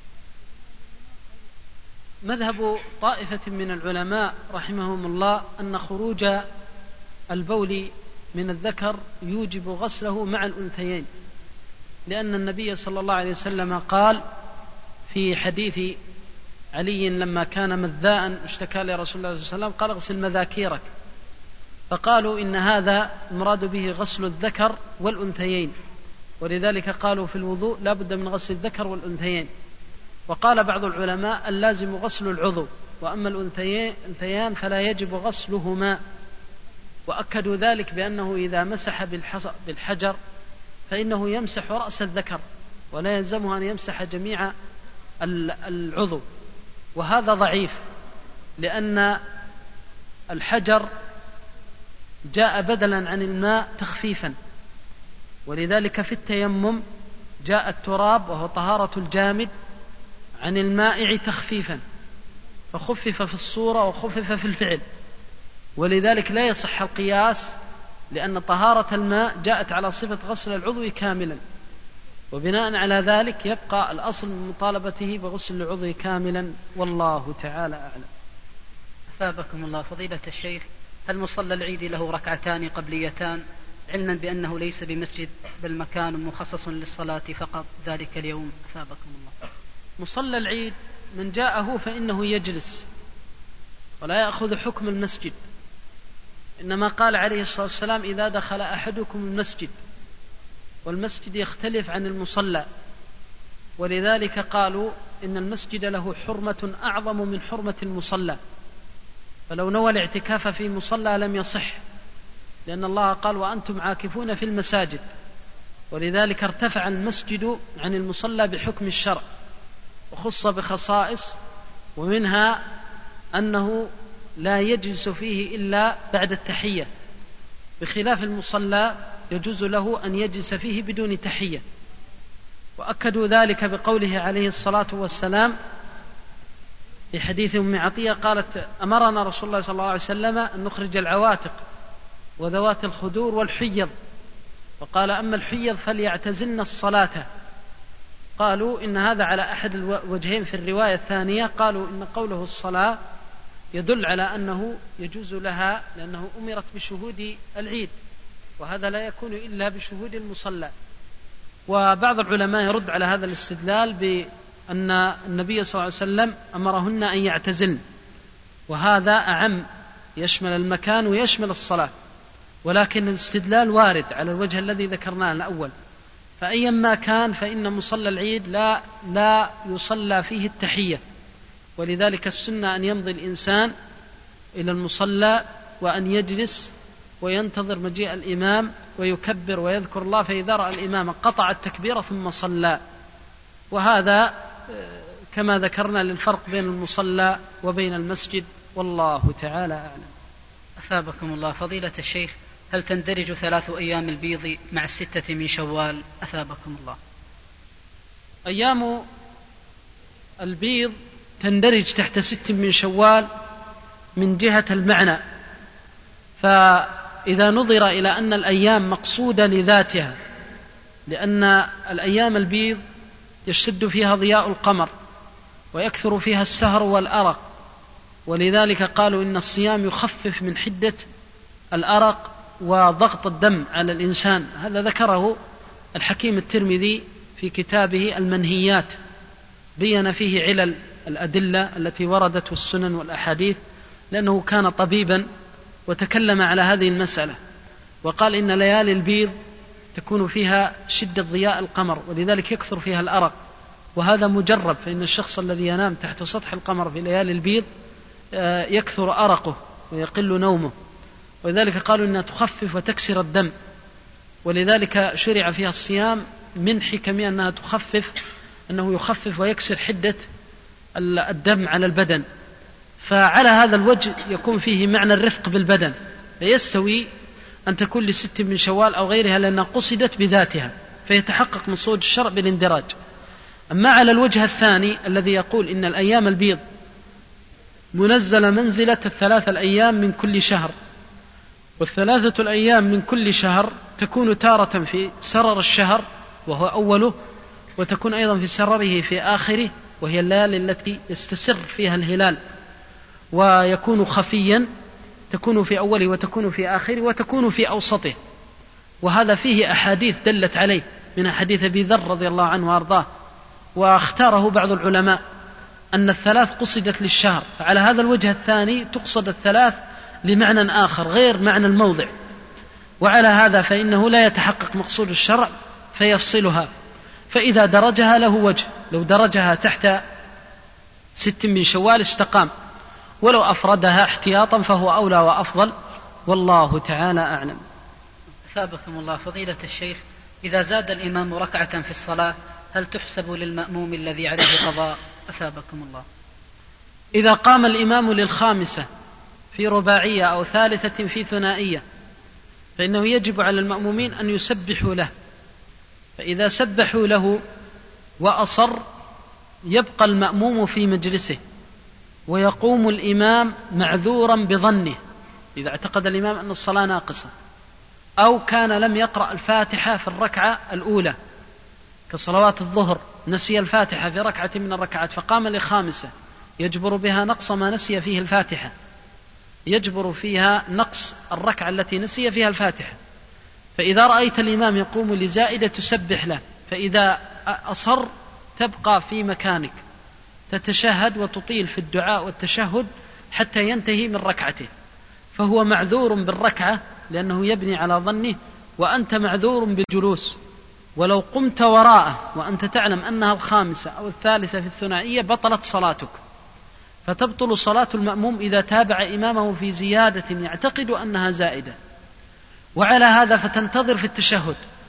مذهب طائفة من العلماء رحمهم الله أن خروج البول من الذكر يوجب غسله مع الأنثيين، لأن النبي صلى الله عليه وسلم قال في حديث علي لما كان مذاء اشتكى لرسول الله صلى الله عليه وسلم قال اغسل مذاكيرك، فقالوا إن هذا المراد به غسل الذكر والأنثيين، ولذلك قالوا في الوضوء لا بد من غسل الذكر والأنثيين. وقال بعض العلماء اللازم غسل العضو، وأما الأنثيان فلا يجب غسلهما، وأكدوا ذلك بأنه إذا مسح بالحجر فإنه يمسح رأس الذكر ولا يلزمه أن يمسح جميع العضو، وهذا ضعيف، لأن الحجر جاء بدلا عن الماء تخفيفا، ولذلك في التيمم جاء التراب وهو طهارة الجامد عن المائع تخفيفا، فخفف في الصورة وخفف في الفعل، ولذلك لا يصح القياس، لأن طهارة الماء جاءت على صفة غسل العضو كاملا، وبناء على ذلك يبقى الأصل من مطالبته بغسل العضو كاملا، والله تعالى أعلم. أثابكم الله فضيلة الشيخ، هل مصلى العيد له ركعتان قبليتان علما بأنه ليس بمسجد بل مكان مخصص للصلاة فقط ذلك اليوم؟ أثابكم الله. مصلى العيد من جاءه فإنه يجلس ولا يأخذ حكم المسجد، إنما قال عليه الصلاة والسلام إذا دخل أحدكم المسجد، والمسجد يختلف عن المصلى، ولذلك قالوا إن المسجد له حرمة أعظم من حرمة المصلى، فلو نوى الاعتكاف في مصلى لم يصح، لأن الله قال وأنتم عاكفون في المساجد، ولذلك ارتفع المسجد عن المصلى بحكم الشرع وخص بخصائص، ومنها أنه لا يجلس فيه إلا بعد التحية، بخلاف المصلى يجوز له أن يجلس فيه بدون تحية. وأكدوا ذلك بقوله عليه الصلاة والسلام في حديث أم عطية قالت: أمرنا رسول الله صلى الله عليه وسلم أن نخرج العواتق وذوات الخدور والحيض، وقال: أما الحيض فليعتزلن الصلاة. قالوا إن هذا على أحد الوجهين في الرواية الثانية، قالوا إن قوله الصلاة يدل على أنه يجوز لها لأنه أمرت بشهود العيد، وهذا لا يكون إلا بشهود المصلى. وبعض العلماء يرد على هذا الاستدلال بأن النبي صلى الله عليه وسلم أمرهن أن يعتزلن، وهذا أعم، يشمل المكان ويشمل الصلاة، ولكن الاستدلال وارد على الوجه الذي ذكرناه الأول. فأيما كان فإن مصلى العيد لا, لا يصلى فيه التحية، ولذلك السنة أن يمضي الإنسان إلى المصلى وأن يجلس وينتظر مجيء الإمام ويكبر ويذكر الله، فإذا رأى الإمام قطع التكبير ثم صلى. وهذا كما ذكرنا للفرق بين المصلى وبين المسجد، والله تعالى أعلم. أثابكم الله. فضيلة الشيخ، هل تندرج ثلاث أيام البيض مع الستة من شوال؟ أثابكم الله. أيام البيض تندرج تحت ست من شوال من جهة المعنى، فإذا نظر إلى أن الأيام مقصودة لذاتها، لأن الأيام البيض يشتد فيها ضياء القمر ويكثر فيها السهر والأرق، ولذلك قالوا إن الصيام يخفف من حدة الأرق وضغط الدم على الإنسان. هذا ذكره الحكيم الترمذي في كتابه المنهيات، بين فيه علل الأدلة التي وردت والسنن والأحاديث، لأنه كان طبيبا وتكلم على هذه المسألة، وقال إن ليالي البيض تكون فيها شدة ضياء القمر، ولذلك يكثر فيها الأرق، وهذا مجرب، فإن الشخص الذي ينام تحت سطح القمر في ليالي البيض يكثر أرقه ويقل نومه، ولذلك قالوا إنها تخفف وتكسر الدم، ولذلك شرع فيها الصيام من حكمها أنها تخفف، أنه يخفف ويكسر حدة الدم على البدن. فعلى هذا الوجه يكون فيه معنى الرفق بالبدن، فيستوي أن تكون لست من شوال أو غيرها لأنها قصدت بذاتها، فيتحقق مقصود الشرع بالاندراج. أما على الوجه الثاني الذي يقول إن الأيام البيض منزل منزلة الثلاثة الأيام من كل شهر، والثلاثة الأيام من كل شهر تكون تارة في سرر الشهر وهو أوله، وتكون أيضا في سرره في آخره، وهي الليالي التي يستسر فيها الهلال ويكون خفيا، تكون في أوله وتكون في آخره وتكون في أوسطه. وهذا فيه أحاديث دلت عليه، من حديث أبي ذر رضي الله عنه وأرضاه، واختاره بعض العلماء أن الثلاث قصدت للشهر، فعلى هذا الوجه الثاني تقصد الثلاث لمعنى آخر غير معنى الموضع، وعلى هذا فإنه لا يتحقق مقصود الشرع فيفصلها. فإذا درجها له وجه، لو درجها تحت ست من شوال استقام، ولو أفردها احتياطا فهو أولى وأفضل، والله تعالى أعلم. أثابكم الله. فضيلة الشيخ، إذا زاد الإمام ركعة في الصلاة هل تحسب للمأموم الذي عليه قضاء؟ أثابكم الله. إذا قام الإمام للخامسة في رباعية أو ثالثة في ثنائية فإنه يجب على المأمومين أن يسبحوا له، فإذا سبحوا له وأصر يبقى المأموم في مجلسه، ويقوم الإمام معذورا بظنه إذا اعتقد الإمام أن الصلاة ناقصة، أو كان لم يقرأ الفاتحة في الركعة الأولى كصلوات الظهر، نسي الفاتحة في ركعة من الركعات فقام لخامسة، يجبر بها نقص ما نسي فيه الفاتحة، يجبر فيها نقص الركعة التي نسي فيها الفاتحة. فإذا رأيت الإمام يقوم لزائدة تسبح له، فإذا أصر تبقى في مكانك تتشهد وتطيل في الدعاء والتشهد حتى ينتهي من ركعته، فهو معذور بالركعة لأنه يبني على ظنه، وأنت معذور بالجلوس. ولو قمت وراءه وأنت تعلم أنها الخامسة أو الثالثة في الثنائية بطلت صلاتك، فتبطل صلاة المأموم إذا تابع إمامه في زيادة يعتقد أنها زائدة. وعلى هذا فتنتظر في التشهد،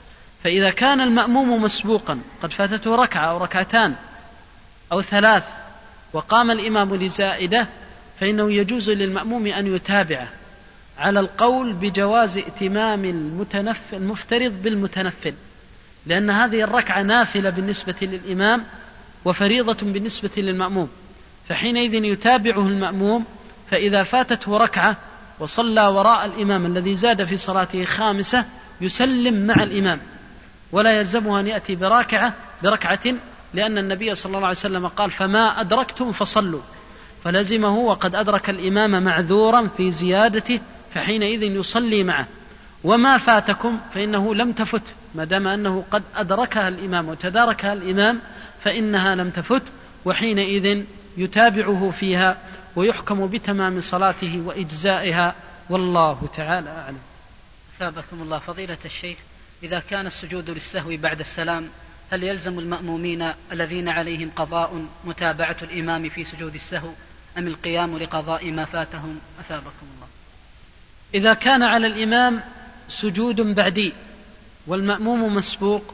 فإذا كان المأموم مسبوقا قد فاتته ركعة أو ركعتان أو ثلاث وقام الإمام لزائدة فإنه يجوز للمأموم أن يتابعه على القول بجواز ائتمام المتنفل المفترض بالمتنفل، لأن هذه الركعة نافلة بالنسبة للإمام وفريضة بالنسبة للمأموم، فحينئذ يتابعه المأموم. فإذا فاتته ركعة وصلى وراء الإمام الذي زاد في صلاته خامسة يسلم مع الإمام ولا يلزمه أن يأتي بركعة بركعة لأن النبي صلى الله عليه وسلم قال فما أدركتم فصلوا، فلزمه وقد أدرك الإمام معذورا في زيادته فحينئذ يصلي معه. وما فاتكم فإنه لم تفت، ما دام أنه قد أدركها الإمام وتداركها الإمام فإنها لم تفت، وحينئذ يتابعه فيها ويحكم بتمام صلاته وإجزائها، والله تعالى أعلم. أثابكم الله فضيلة الشيخ، إذا كان السجود للسهو بعد السلام هل يلزم المأمومين الذين عليهم قضاء متابعة الإمام في سجود السهو أم القيام لقضاء ما فاتهم؟ أثابكم الله. إذا كان على الإمام سجود بعدي والمأموم مسبوق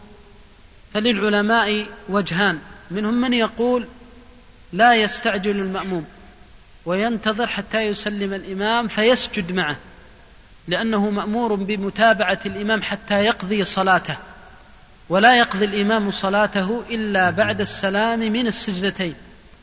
فللعلماء وجهان، منهم من يقول لا يستعجل المأموم وينتظر حتى يسلم الإمام فيسجد معه، لأنه مأمور بمتابعة الإمام حتى يقضي صلاته، ولا يقضي الإمام صلاته إلا بعد السلام من السجدتين.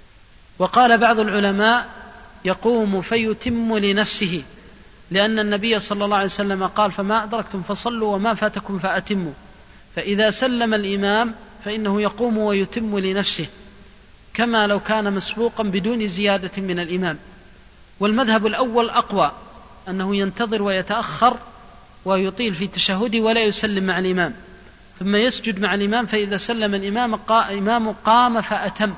وقال بعض العلماء يقوم فيتم لنفسه، لأن النبي صلى الله عليه وسلم قال فما أدركتم فصلوا وما فاتكم فأتموا، فإذا سلم الإمام فإنه يقوم ويتم لنفسه كما لو كان مسبوقا بدون زيادة من الإمام. والمذهب الأول أقوى، أنه ينتظر ويتأخر ويطيل في تشهده ولا يسلم مع الإمام ثم يسجد مع الإمام، فإذا سلم الإمام قام, قام فأتم.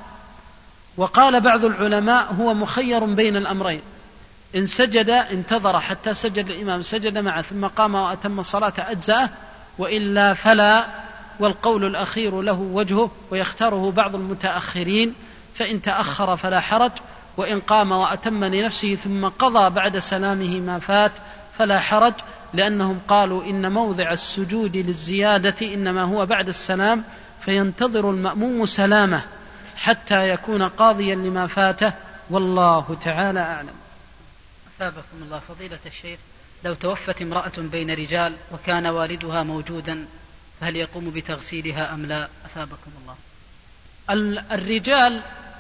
وقال بعض العلماء هو مخير بين الأمرين، إن سجد انتظر حتى سجد الإمام سجد معه ثم قام وأتم صلاة أجزاءه، وإلا فلا، والقول الأخير له وجهه ويختاره بعض المتأخرين، فإن تأخر فلا حرج، وإن قام وأتم لنفسه ثم قضى بعد سلامه ما فات فلا حرج، لأنهم قالوا إن موضع السجود للزيادة إنما هو بعد السلام، فينتظر المأموم سلامه حتى يكون قاضيا لما فاته، والله تعالى أعلم. أثابكم الله فضيلة الشيخ، لو توفت امرأة بين رجال وكان والدها موجودا فهل يقوم بتغسيلها أم لا؟ أثابكم الله. الرجال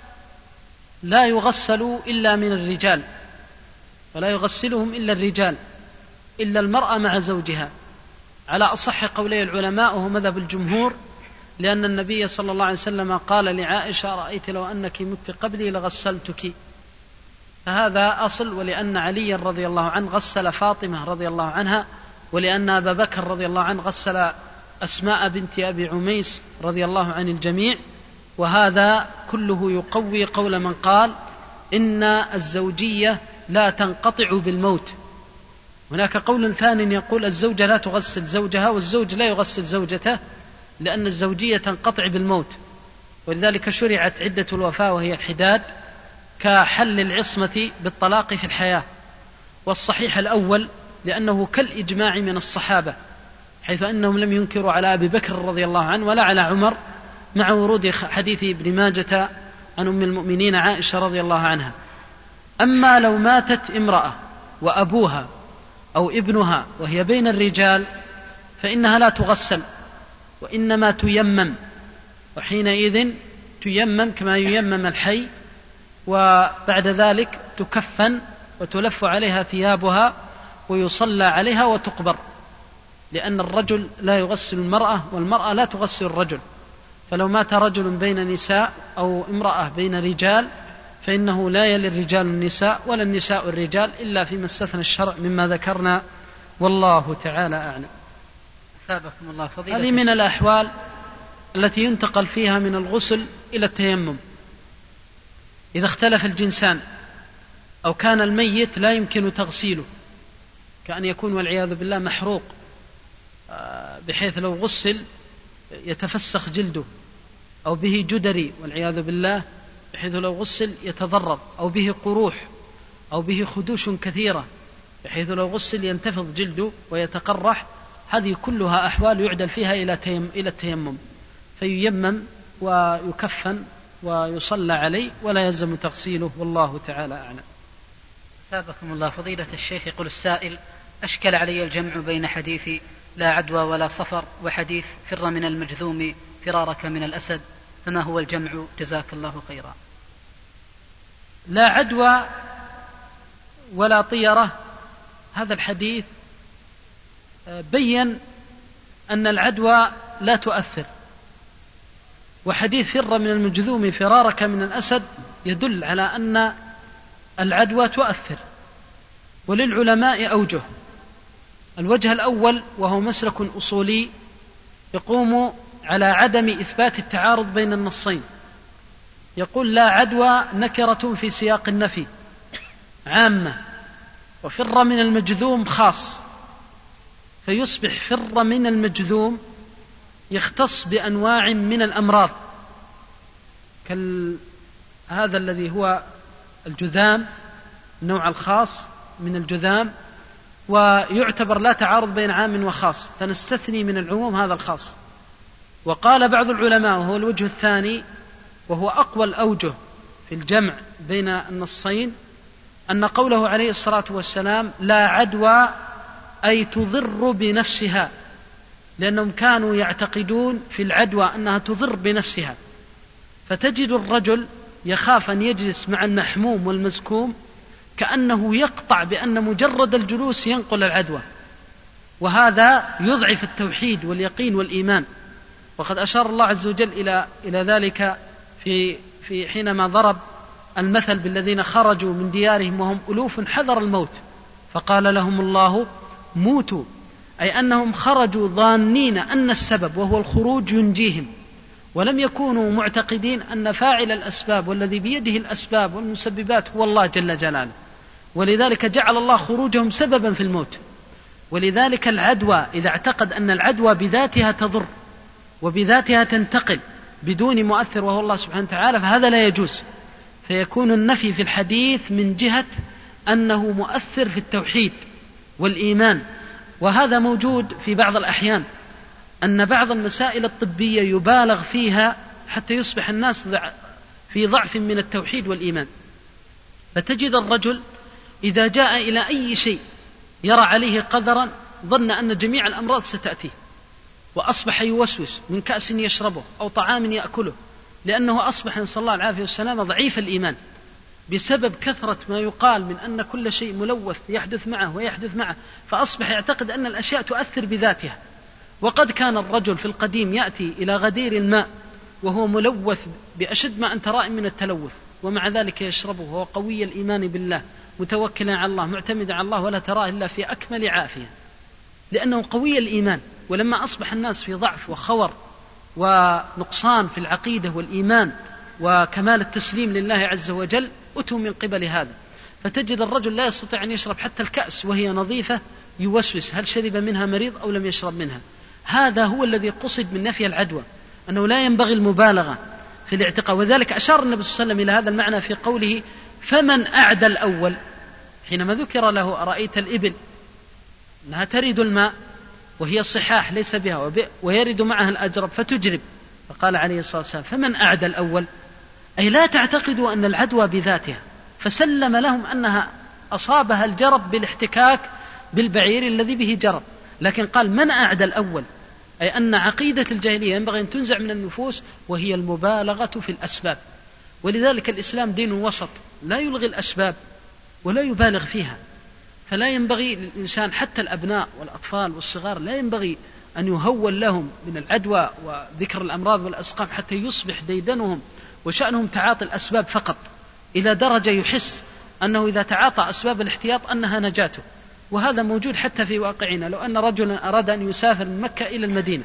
لا يغسلوا إلا من الرجال، ولا يغسلهم إلا الرجال إلا المرأة مع زوجها، على أصح قولي العلماء وهو مذهب الجمهور، لأن النبي صلى الله عليه وسلم قال لعائشة رأيت لو أنك مت قبلي لغسلتك، فهذا أصل. ولأن علي رضي الله عنه غسل فاطمة رضي الله عنها، ولأن أبا بكر رضي الله عنه غسل أسماء بنت أبي عميس رضي الله عن الجميع، وهذا كله يقوي قول من قال إن الزوجية لا تنقطع بالموت. هناك قول ثاني يقول الزوجة لا تغسل زوجها والزوج لا يغسل زوجته، لأن الزوجية تنقطع بالموت، ولذلك شرعت عدة الوفاة وهي الحداد كحل العصمة بالطلاق في الحياة. والصحيح الأول لأنه كالإجماع من الصحابة، حيث أنهم لم ينكروا على أبي بكر رضي الله عنه ولا على عمر، مع ورود حديث ابن ماجة عن أم المؤمنين عائشة رضي الله عنها. أما لو ماتت امرأة وأبوها أو ابنها وهي بين الرجال فإنها لا تغسل وإنما تيمم، وحينئذ تيمم كما ييمم الحي، وبعد ذلك تكفن وتلف عليها ثيابها ويصلى عليها وتقبر، لأن الرجل لا يغسل المرأة والمرأة لا تغسل الرجل. فلو مات رجل بين نساء أو امرأة بين رجال فإنه لا يلي الرجال النساء ولا النساء الرجال إلا فيما استثنى الشرع مما ذكرنا، والله تعالى أعلم. أثابكم الله فضيلة. هذه من الأحوال التي ينتقل فيها من الغسل إلى التيمم إذا اختلف الجنسان أو كان الميت لا يمكن تغسيله، كأن يكون والعياذ بالله محروق بحيث لو غسل يتفسخ جلده، أو به جدري والعياذ بالله بحيث لو غسل يتضرر، أو به قروح أو به خدوش كثيرة بحيث لو غسل ينتفض جلده ويتقرح. هذه كلها أحوال يعدل فيها إلى التيمم، فييمم ويكفن ويصلى عليه ولا يلزم تغسيله، والله تعالى أعلم. أثابكم الله. فضيلة الشيخ، يقول السائل: أشكل علي الجمع بين حديث لا عدوى ولا صفر وحديث فر من المجذوم فرارك من الأسد، فما هو الجمع؟ جزاك الله خيرا. لا عدوى ولا طيرة، هذا الحديث بين أن العدوى لا تؤثر، وحديث فر من المجذوم فرارك من الأسد يدل على أن العدوى تؤثر. وللعلماء أوجه: الوجه الأول وهو مسلك أصولي يقوم على عدم إثبات التعارض بين النصين، يقول لا عدوى نكرة في سياق النفي عامة، وفر من المجذوم خاص، فيصبح فر من المجذوم يختص بأنواع من الأمراض كهذا الذي هو الجذام، النوع الخاص من الجذام، ويعتبر لا تعارض بين عام وخاص، فنستثني من العموم هذا الخاص. وقال بعض العلماء، وهو الوجه الثاني وهو أقوى الأوجه في الجمع بين النصين، أن قوله عليه الصلاة والسلام لا عدوى أي تضر بنفسها، لأنهم كانوا يعتقدون في العدوى أنها تضر بنفسها، فتجد الرجل يخاف أن يجلس مع المحموم والمزكوم كأنه يقطع بأن مجرد الجلوس ينقل العدوى، وهذا يضعف التوحيد واليقين والإيمان. وقد أشار الله عز وجل إلى إلى ذلك في في حينما ضرب المثل بالذين خرجوا من ديارهم وهم ألوف حذر الموت فقال لهم الله موتوا، أي أنهم خرجوا ظانين أن السبب وهو الخروج ينجيهم، ولم يكونوا معتقدين أن فاعل الأسباب والذي بيده الأسباب والمسببات هو الله جل جلاله، ولذلك جعل الله خروجهم سببا في الموت. ولذلك العدوى إذا اعتقد أن العدوى بذاتها تضر وبذاتها تنتقل بدون مؤثر وهو الله سبحانه وتعالى، فهذا لا يجوز، فيكون النفي في الحديث من جهة أنه مؤثر في التوحيد والإيمان. وهذا موجود في بعض الأحيان، أن بعض المسائل الطبية يبالغ فيها حتى يصبح الناس في ضعف من التوحيد والإيمان، فتجد الرجل إذا جاء إلى أي شيء يرى عليه قدرا ظن أن جميع الأمراض ستأتيه، وأصبح يوسوس من كأس يشربه أو طعام يأكله، لأنه أصبح نسأل الله العافية والسلامة ضعيف الإيمان بسبب كثرة ما يقال من أن كل شيء ملوث يحدث معه ويحدث معه، فأصبح يعتقد أن الأشياء تؤثر بذاتها. وقد كان الرجل في القديم يأتي إلى غدير الماء وهو ملوث بأشد ما أنت رائع من التلوث، ومع ذلك يشربه وهو قوي الإيمان بالله متوكلا على الله معتمدا على الله، ولا تراه إلا في أكمل عافية، لأنه قوي الإيمان. ولما أصبح الناس في ضعف وخور ونقصان في العقيدة والإيمان وكمال التسليم لله عز وجل أتوا من قبل هذا، فتجد الرجل لا يستطيع أن يشرب حتى الكأس وهي نظيفة يوسوس هل شرب منها مريض أو لم يشرب منها. هذا هو الذي قصد من نفي العدوى، أنه لا ينبغي المبالغة في الاعتقاد. وذلك أشار النبي صلى الله عليه وسلم إلى هذا المعنى في قوله فمن أعدى الأول، حينما ذكر له أرأيت الإبل أنها ترد الماء وهي الصحاح ليس بها ويرد معها الأجرب فتجرب، فقال عليه الصلاة والسلام فمن أعدى الأول، أي لا تعتقدوا أن العدوى بذاتها، فسلم لهم أنها أصابها الجرب بالاحتكاك بالبعير الذي به جرب، لكن قال من أعدى الأول، أي أن عقيدة الجاهلية ينبغي أن تنزع من النفوس وهي المبالغة في الأسباب. ولذلك الإسلام دين وسط لا يلغي الأسباب ولا يبالغ فيها، فلا ينبغي للإنسان حتى الأبناء والأطفال والصغار لا ينبغي أن يهول لهم من العدوى وذكر الأمراض والأسقام حتى يصبح ديدنهم وشأنهم تعاطي الأسباب فقط، إلى درجة يحس أنه إذا تعاطى أسباب الاحتياط أنها نجاته. وهذا موجود حتى في واقعنا. لو أن رجلا أراد أن يسافر من مكة إلى المدينة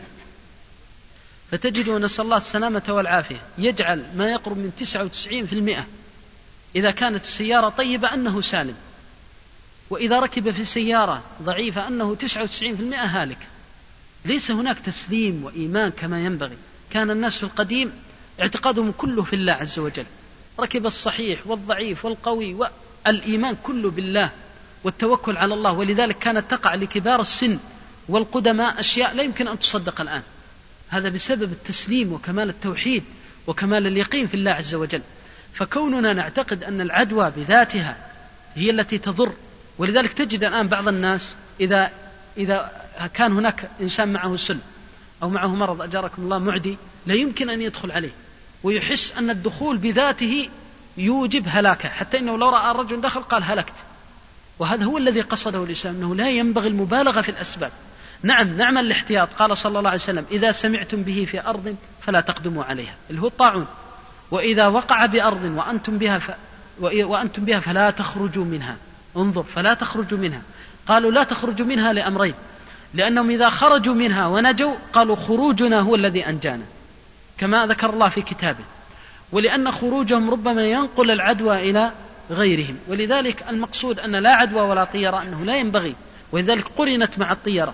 فتجده نسأل الله السلامة والعافية يجعل ما يقرب من تسعة وتسعين بالمئة إذا كانت السيارة طيبة أنه سالم، وإذا ركب في سيارة ضعيفة أنه تسعة وتسعين بالمئة هالك. ليس هناك تسليم وإيمان كما ينبغي. كان الناس في القديم اعتقادهم كله في الله عز وجل، ركب الصحيح والضعيف والقوي، والإيمان كله بالله والتوكل على الله. ولذلك كانت تقع لكبار السن والقدماء أشياء لا يمكن أن تصدق الآن. هذا بسبب التسليم وكمال التوحيد وكمال اليقين في الله عز وجل. فكوننا نعتقد أن العدوى بذاتها هي التي تضر، ولذلك تجد الآن بعض الناس إذا, إذا كان هناك إنسان معه سل أو معه مرض أجاركم الله معدي لا يمكن أن يدخل عليه، ويحس أن الدخول بذاته يوجب هلاكه، حتى إنه لو رأى الرجل دخل قال هلكت. وهذا هو الذي قصده الإسلام، أنه لا ينبغي المبالغة في الأسباب. نعم نعمل الاحتياط، قال صلى الله عليه وسلم إذا سمعتم به في أرض فلا تقدموا عليها، اللي هو الطاعون، وإذا وقع بأرض وأنتم بها, ف... وأنتم بها فلا تخرجوا منها. انظر، فلا تخرجوا منها. قالوا لا تخرجوا منها لأمرين، لأنهم إذا خرجوا منها ونجوا قالوا خروجنا هو الذي أنجانا كما ذكر الله في كتابه، ولأن خروجهم ربما ينقل العدوى إلى غيرهم. ولذلك المقصود أن لا عدوى ولا طيرة، أنه لا ينبغي، ولذلك قرنت مع الطيرة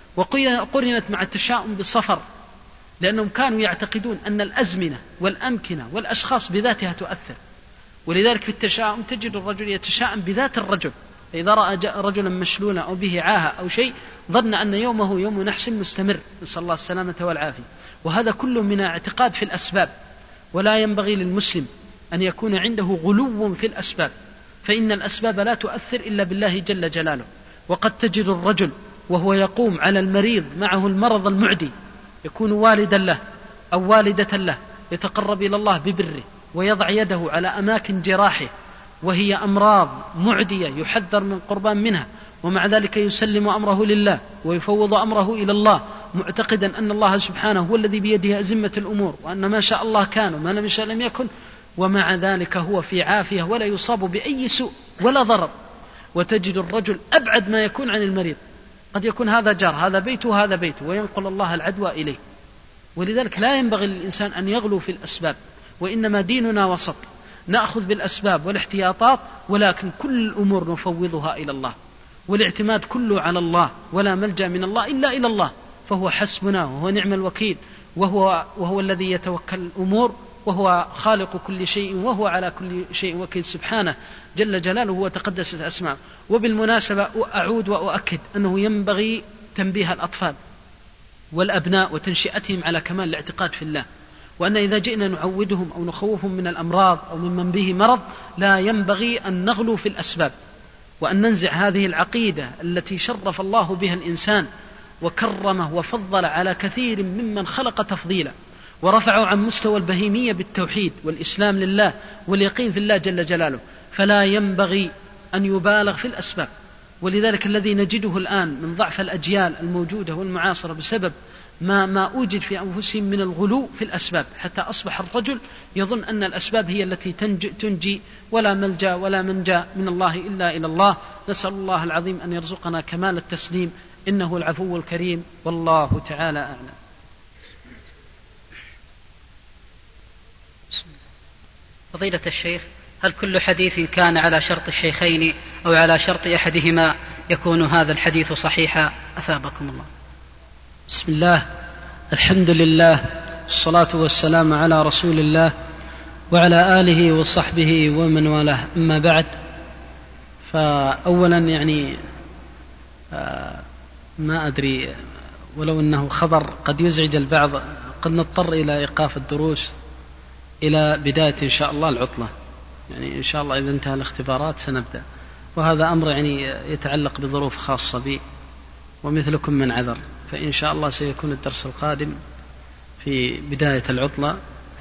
وقرنت مع التشاؤم بالصفر، لأنهم كانوا يعتقدون أن الأزمنة والأمكنة والأشخاص بذاتها تؤثر. ولذلك في التشاؤم تجد الرجل يتشاءم بذات الرجل، فإذا رأى رجلا مشلولا أو به عاهة أو شيء ظن أن يومه يوم نحس مستمر، نسأل الله السلامة والعافية. وهذا كله من اعتقاد في الأسباب، ولا ينبغي للمسلم أن يكون عنده غلو في الأسباب، فإن الأسباب لا تؤثر إلا بالله جل جلاله. وقد تجد الرجل وهو يقوم على المريض معه المرض المعدي، يكون والدا له أو والدة له، يتقرب إلى الله ببره ويضع يده على أماكن جراحه وهي أمراض معدية يحذر من قربان منها، ومع ذلك يسلم أمره لله ويفوض أمره إلى الله، معتقدا أن الله سبحانه هو الذي بيده أزمة الأمور، وأن ما شاء الله كان وما لم يشاء لم يكن، ومع ذلك هو في عافية ولا يصاب بأي سوء ولا ضرر. وتجد الرجل أبعد ما يكون عن المريض، قد يكون هذا جار، هذا بيته هذا بيته، وينقل الله العدوى إليه. ولذلك لا ينبغي للإنسان أن يغلو في الأسباب، وإنما ديننا وسط، نأخذ بالأسباب والاحتياطات، ولكن كل الأمور نفوضها إلى الله، والاعتماد كله على الله، ولا ملجأ من الله إلا إلى الله، فهو حسبنا وهو نعم الوكيل، وهو, وهو الذي يتوكل الأمور، وهو خالق كل شيء، وهو على كل شيء وكيل سبحانه جل جلاله وتقدست أسماءه. وبالمناسبة أعود وأؤكد أنه ينبغي تنبيه الأطفال والأبناء وتنشئتهم على كمال الاعتقاد في الله، وأن إذا جئنا نعودهم أو نخوفهم من الأمراض أو ممن به مرض لا ينبغي أن نغلو في الأسباب، وأن ننزع هذه العقيدة التي شرف الله بها الإنسان وكرمه وفضل على كثير ممن خلق تفضيلا، ورفعوا عن مستوى البهيمية بالتوحيد والإسلام لله واليقين في الله جل جلاله. فلا ينبغي أن يبالغ في الأسباب. ولذلك الذي نجده الآن من ضعف الأجيال الموجودة والمعاصرة بسبب ما, ما أوجد في أنفسهم من الغلو في الأسباب، حتى أصبح الرجل يظن أن الأسباب هي التي تنجي, تنجي ولا ملجأ ولا منجا من الله إلا إلى الله. نسأل الله العظيم أن يرزقنا كمال التسليم، إنه العفو الكريم، والله تعالى أعلم. فضيلة الشيخ، هل كل حديث كان على شرط الشيخين أو على شرط أحدهما يكون هذا الحديث صحيحا؟ أثابكم الله. بسم الله، الحمد لله، الصلاة والسلام على رسول الله وعلى آله وصحبه ومن والاه، أما بعد. فأولا يعني ما أدري، ولو أنه خبر قد يزعج البعض، قد نضطر إلى إيقاف الدروس إلى بداية إن شاء الله العطلة، يعني إن شاء الله إذا انتهى الاختبارات سنبدأ، وهذا أمر يعني يتعلق بظروف خاصة بي ومثلكم من عذر، فإن شاء الله سيكون الدرس القادم في بداية العطلة،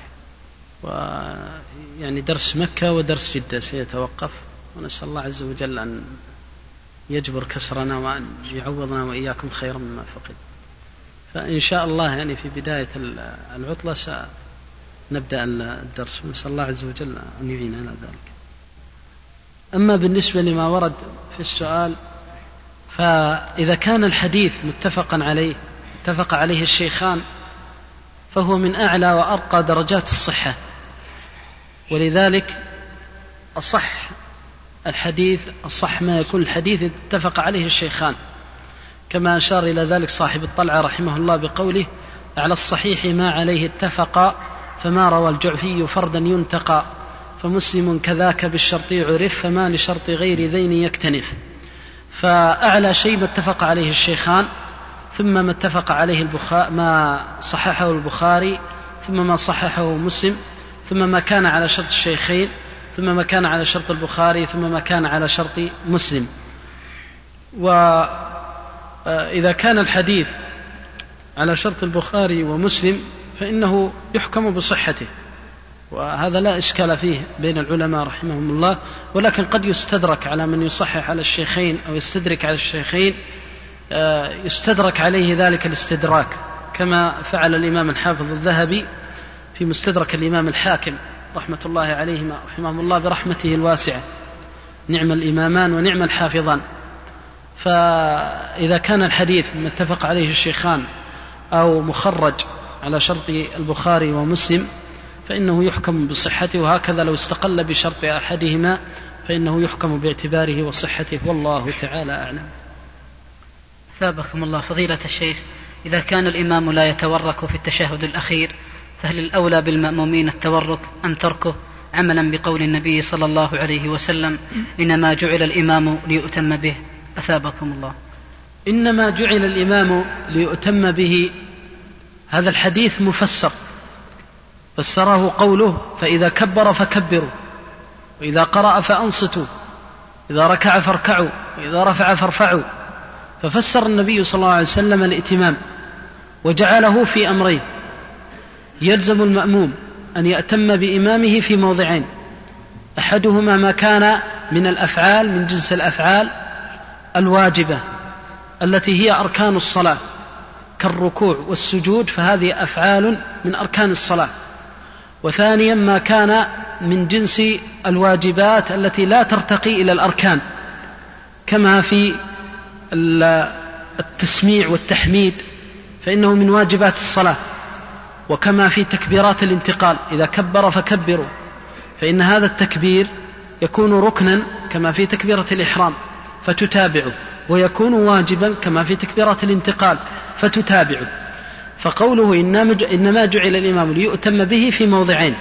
ويعني درس مكة ودرس جدة سيتوقف، ونسأل الله عز وجل أن يجبر كسرنا وأن يعوضنا وإياكم خيرا مما فقد. فإن شاء الله يعني في بداية العطلة سنبدأ الدرس، ونسأل الله عز وجل أن يعين على ذلك. أما بالنسبة لما ورد في السؤال، فإذا كان الحديث متفقا عليه اتفق عليه الشيخان فهو من أعلى وأرقى درجات الصحة، ولذلك أصح الحديث أصح ما يكون الحديث اتفق عليه الشيخان، كما أشار إلى ذلك صاحب الطلعة رحمه الله بقوله: على الصحيح ما عليه اتفق، فما روى الجعفي فردا ينتقى، فمسلم كذاك بالشرط عرف، فما لشرط غير ذين يكتنف. فأعلى شيء ما اتفق عليه الشيخان ثم ما اتفق عليه البخاري ما صححه البخاري، ثم ما صححه مسلم، ثم ما كان على شرط الشيخين، ثم ما كان على شرط البخاري، ثم ما كان على شرط مسلم. وإذا كان الحديث على شرط البخاري ومسلم فإنه يحكم بصحته، وهذا لا إشكال فيه بين العلماء رحمهم الله، ولكن قد يستدرك على من يصحح على الشيخين أو يستدرك على الشيخين، يستدرك عليه ذلك الاستدراك، كما فعل الإمام الحافظ الذهبي في مستدرك الإمام الحاكم رحمة الله عليهما رحمهم الله برحمته الواسعة، نعم الإمامان ونعم الحافظان. فإذا كان الحديث متفق عليه الشيخان أو مخرج على شرط البخاري ومسلم فإنه يحكم بصحته، وهكذا لو استقل بشرط أحدهما فإنه يحكم باعتباره وصحته، والله تعالى أعلم. ثابكم الله فضيلة الشيخ، إذا كان الإمام لا يتورك في التشهد الأخير فهل الأولى بالمأمومين التورك أم تركه، عملا بقول النبي صلى الله عليه وسلم إنما جعل الإمام ليؤتم به؟ أثابكم الله. إنما جعل الإمام ليؤتم به، هذا الحديث مفسر، فسره قوله فإذا كبر فكبروا، وإذا قرأ فأنصتوا، إذا ركع فاركعوا، وإذا رفع فارفعوا. ففسر النبي صلى الله عليه وسلم الائتمام وجعله في أمرين: يلزم المأموم أن يأتم بإمامه في موضعين، أحدهما ما كان من الأفعال من جنس الأفعال الواجبة التي هي أركان الصلاة كالركوع والسجود، فهذه أفعال من أركان الصلاة. وثانيا ما كان من جنس الواجبات التي لا ترتقي إلى الأركان، كما في التسميع والتحميد فإنه من واجبات الصلاة، وكما في تكبيرات الانتقال إذا كبر فكبروا فإن هذا التكبير يكون ركنا كما في تكبيرة الإحرام فتتابعه، ويكون واجبا كما في تكبيرات الانتقال فتتابعه. فقوله إنما جعل الإمام ليؤتم به في موضعين: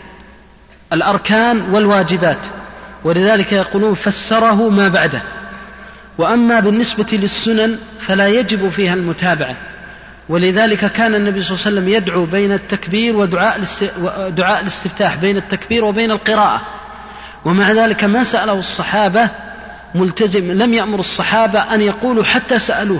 الأركان والواجبات، ولذلك يقولون فسره ما بعده. وأما بالنسبة للسنن فلا يجب فيها المتابعة، ولذلك كان النبي صلى الله عليه وسلم يدعو بين التكبير ودعاء دعاء الاستفتاح، بين التكبير وبين القراءة، ومع ذلك ما سأله الصحابة ملتزم، لم يأمر الصحابة أن يقولوا حتى سألوه،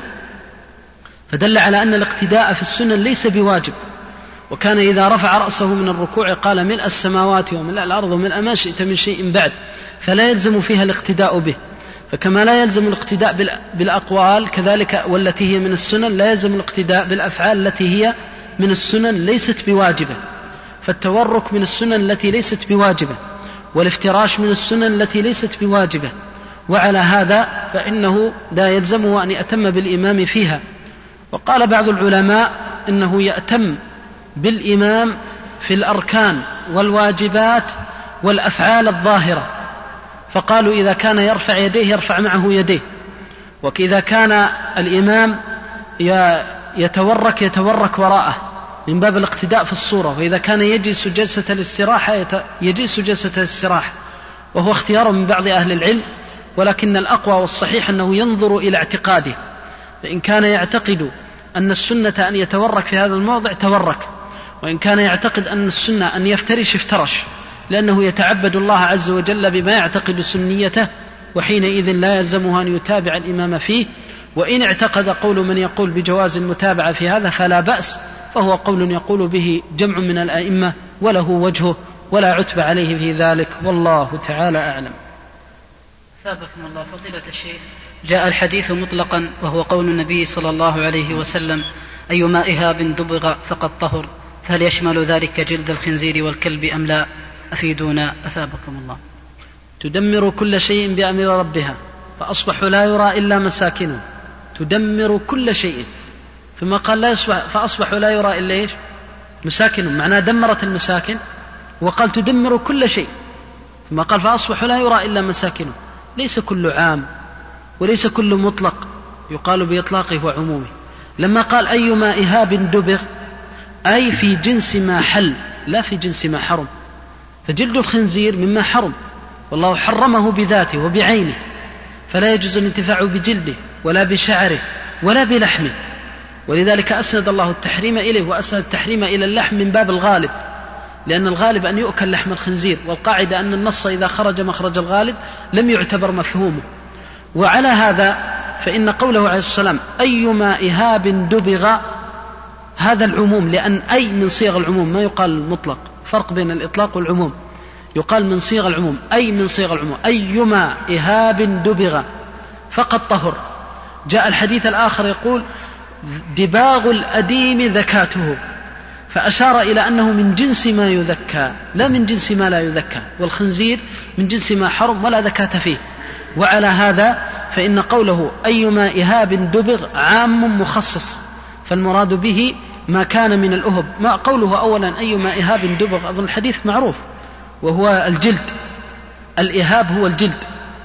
فدل على أن الاقتداء في السنن ليس بواجب. وكان إذا رفع رأسه من الركوع قال ملء السماوات وملء الأرض وملء ما شئت من شيء بعد، فلا يلزم فيها الاقتداء به. فكما لا يلزم الاقتداء بالأقوال كذلك والتي هي من السنن لا يلزم الاقتداء بالأفعال التي هي من السنن ليست بواجبة. فالتورك من السنن التي ليست بواجبة، والافتراش من السنن التي ليست بواجبة، وعلى هذا فإنه لا يلزمه أن يأتم بالإمام فيها. وقال بعض العلماء إنه يأتم بالإمام في الأركان والواجبات والأفعال الظاهرة، فقالوا إذا كان يرفع يديه يرفع معه يديه، وإذا كان الإمام يتورك يتورك وراءه من باب الاقتداء في الصورة، وإذا كان يجلس جلسة الاستراحة يجلس جلسة الاستراحة، وهو اختيار من بعض أهل العلم، ولكن الأقوى والصحيح أنه ينظر إلى اعتقاده، فإن كان يعتقد أن السنة أن يتورك في هذا الموضع تورك، وإن كان يعتقد أن السنة أن يفترش افترش، لأنه يتعبد الله عز وجل بما يعتقد سنيته، وحينئذ لا يلزمه أن يتابع الإمام فيه. وإن اعتقد قول من يقول بجواز المتابعة في هذا فلا بأس، فهو قول يقول به جمع من الأئمة وله وجهه ولا عتب عليه في ذلك، والله تعالى أعلم. ثابكم الله فضيلة الشيخ، جاء الحديث مطلقا وهو قول النبي صلى الله عليه وسلم أيما إهاب دبغ فقد طهر، فهل يشمل ذلك جلد الخنزير والكلب أم لا؟ أفيدونا أثابكم الله. تدمر كل شيء بأمر ربها فأصبحوا لا يرى إلا مساكنه، تدمر كل شيء، ثم قال لا يصبح فأصبحوا لا يرى إلا إيش؟ مساكنهم، معناه دمرت المساكن، وقال تدمر كل شيء، ثم قال فأصبحوا لا يرى إلا مساكنه. ليس كل عام وليس كل مطلق يقال بإطلاقه وعمومه. لما قال أيما إهاب دبغ أي في جنس ما حل لا في جنس ما حرم، فجلد الخنزير مما حرم والله حرمه بذاته وبعينه، فلا يجوز الانتفاع بجلده ولا بشعره ولا بلحمه، ولذلك أسند الله التحريم إليه، وأسند التحريم إلى اللحم من باب الغالب، لأن الغالب أن يؤكل لحم الخنزير، والقاعدة أن النص إذا خرج مخرج الغالب لم يعتبر مفهومه. وعلى هذا فإن قوله عليه الصلاة والسلام أيما إهاب دبغ، هذا العموم، لأن أي من صيغ العموم، ما يقال المطلق، فرق بين الإطلاق والعموم، يقال من صيغ العموم، أي من صيغ العموم، أيما إهاب دبغ فقد طهر. جاء الحديث الآخر يقول دباغ الأديم ذكاته، فأشار إلى أنه من جنس ما يذكى لا من جنس ما لا يذكى، والخنزير من جنس ما حرم ولا ذكاة فيه. وعلى هذا فإن قوله أيما إهاب دبغ عام مخصص، فالمراد به ما كان من الأهب. ما قوله أولا أيما إهاب دبغ، أظن الحديث معروف، وهو الجلد، الإهاب هو الجلد.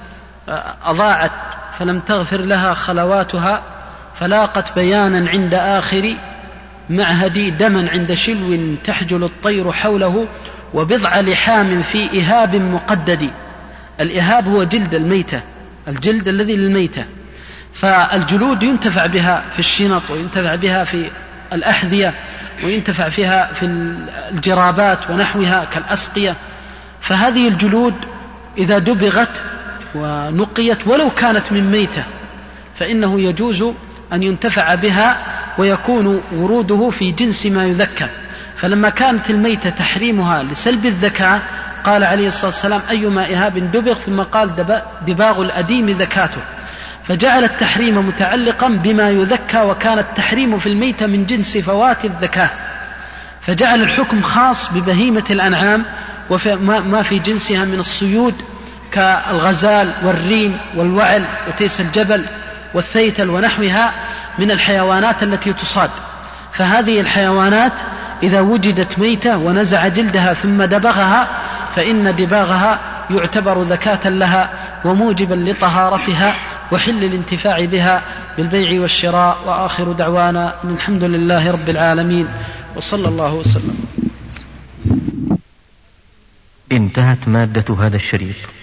أضاعت فلم تغفر لها خلواتها، فلاقت بيانا عند آخر معهدي، دما عند شلو تحجل الطير حوله، وبضع لحام في إهاب مقدد. الإهاب هو جلد الميتة، الجلد الذي للميتة. فالجلود ينتفع بها في الشنط، وينتفع بها في الأحذية، وينتفع فيها في الجرابات ونحوها كالأسقية. فهذه الجلود إذا دبغت ونقيت ولو كانت من ميتة فإنه يجوز أن ينتفع بها، ويكون وروده في جنس ما يذكى. فلما كانت الميتة تحريمها لسلب الذكاء قال عليه الصلاة والسلام أيما إهاب دبغ، ثم قال دباغ الأديم ذكاته، فجعل التحريم متعلقا بما يذكى، وكان التحريم في الميتة من جنس فوات الذكاء، فجعل الحكم خاص ببهيمة الأنعام وما في جنسها من الصيود كالغزال والريم والوعل وتيس الجبل والثيتل ونحوها من الحيوانات التي تصاد. فهذه الحيوانات إذا وجدت ميتة ونزع جلدها ثم دبغها فإن دباغها يعتبر ذكاة لها وموجبا لطهارتها وحل الانتفاع بها بالبيع والشراء. وآخر دعوانا أن الحمد لله رب العالمين، وصلى الله وسلم. انتهت مادة هذا الشريط.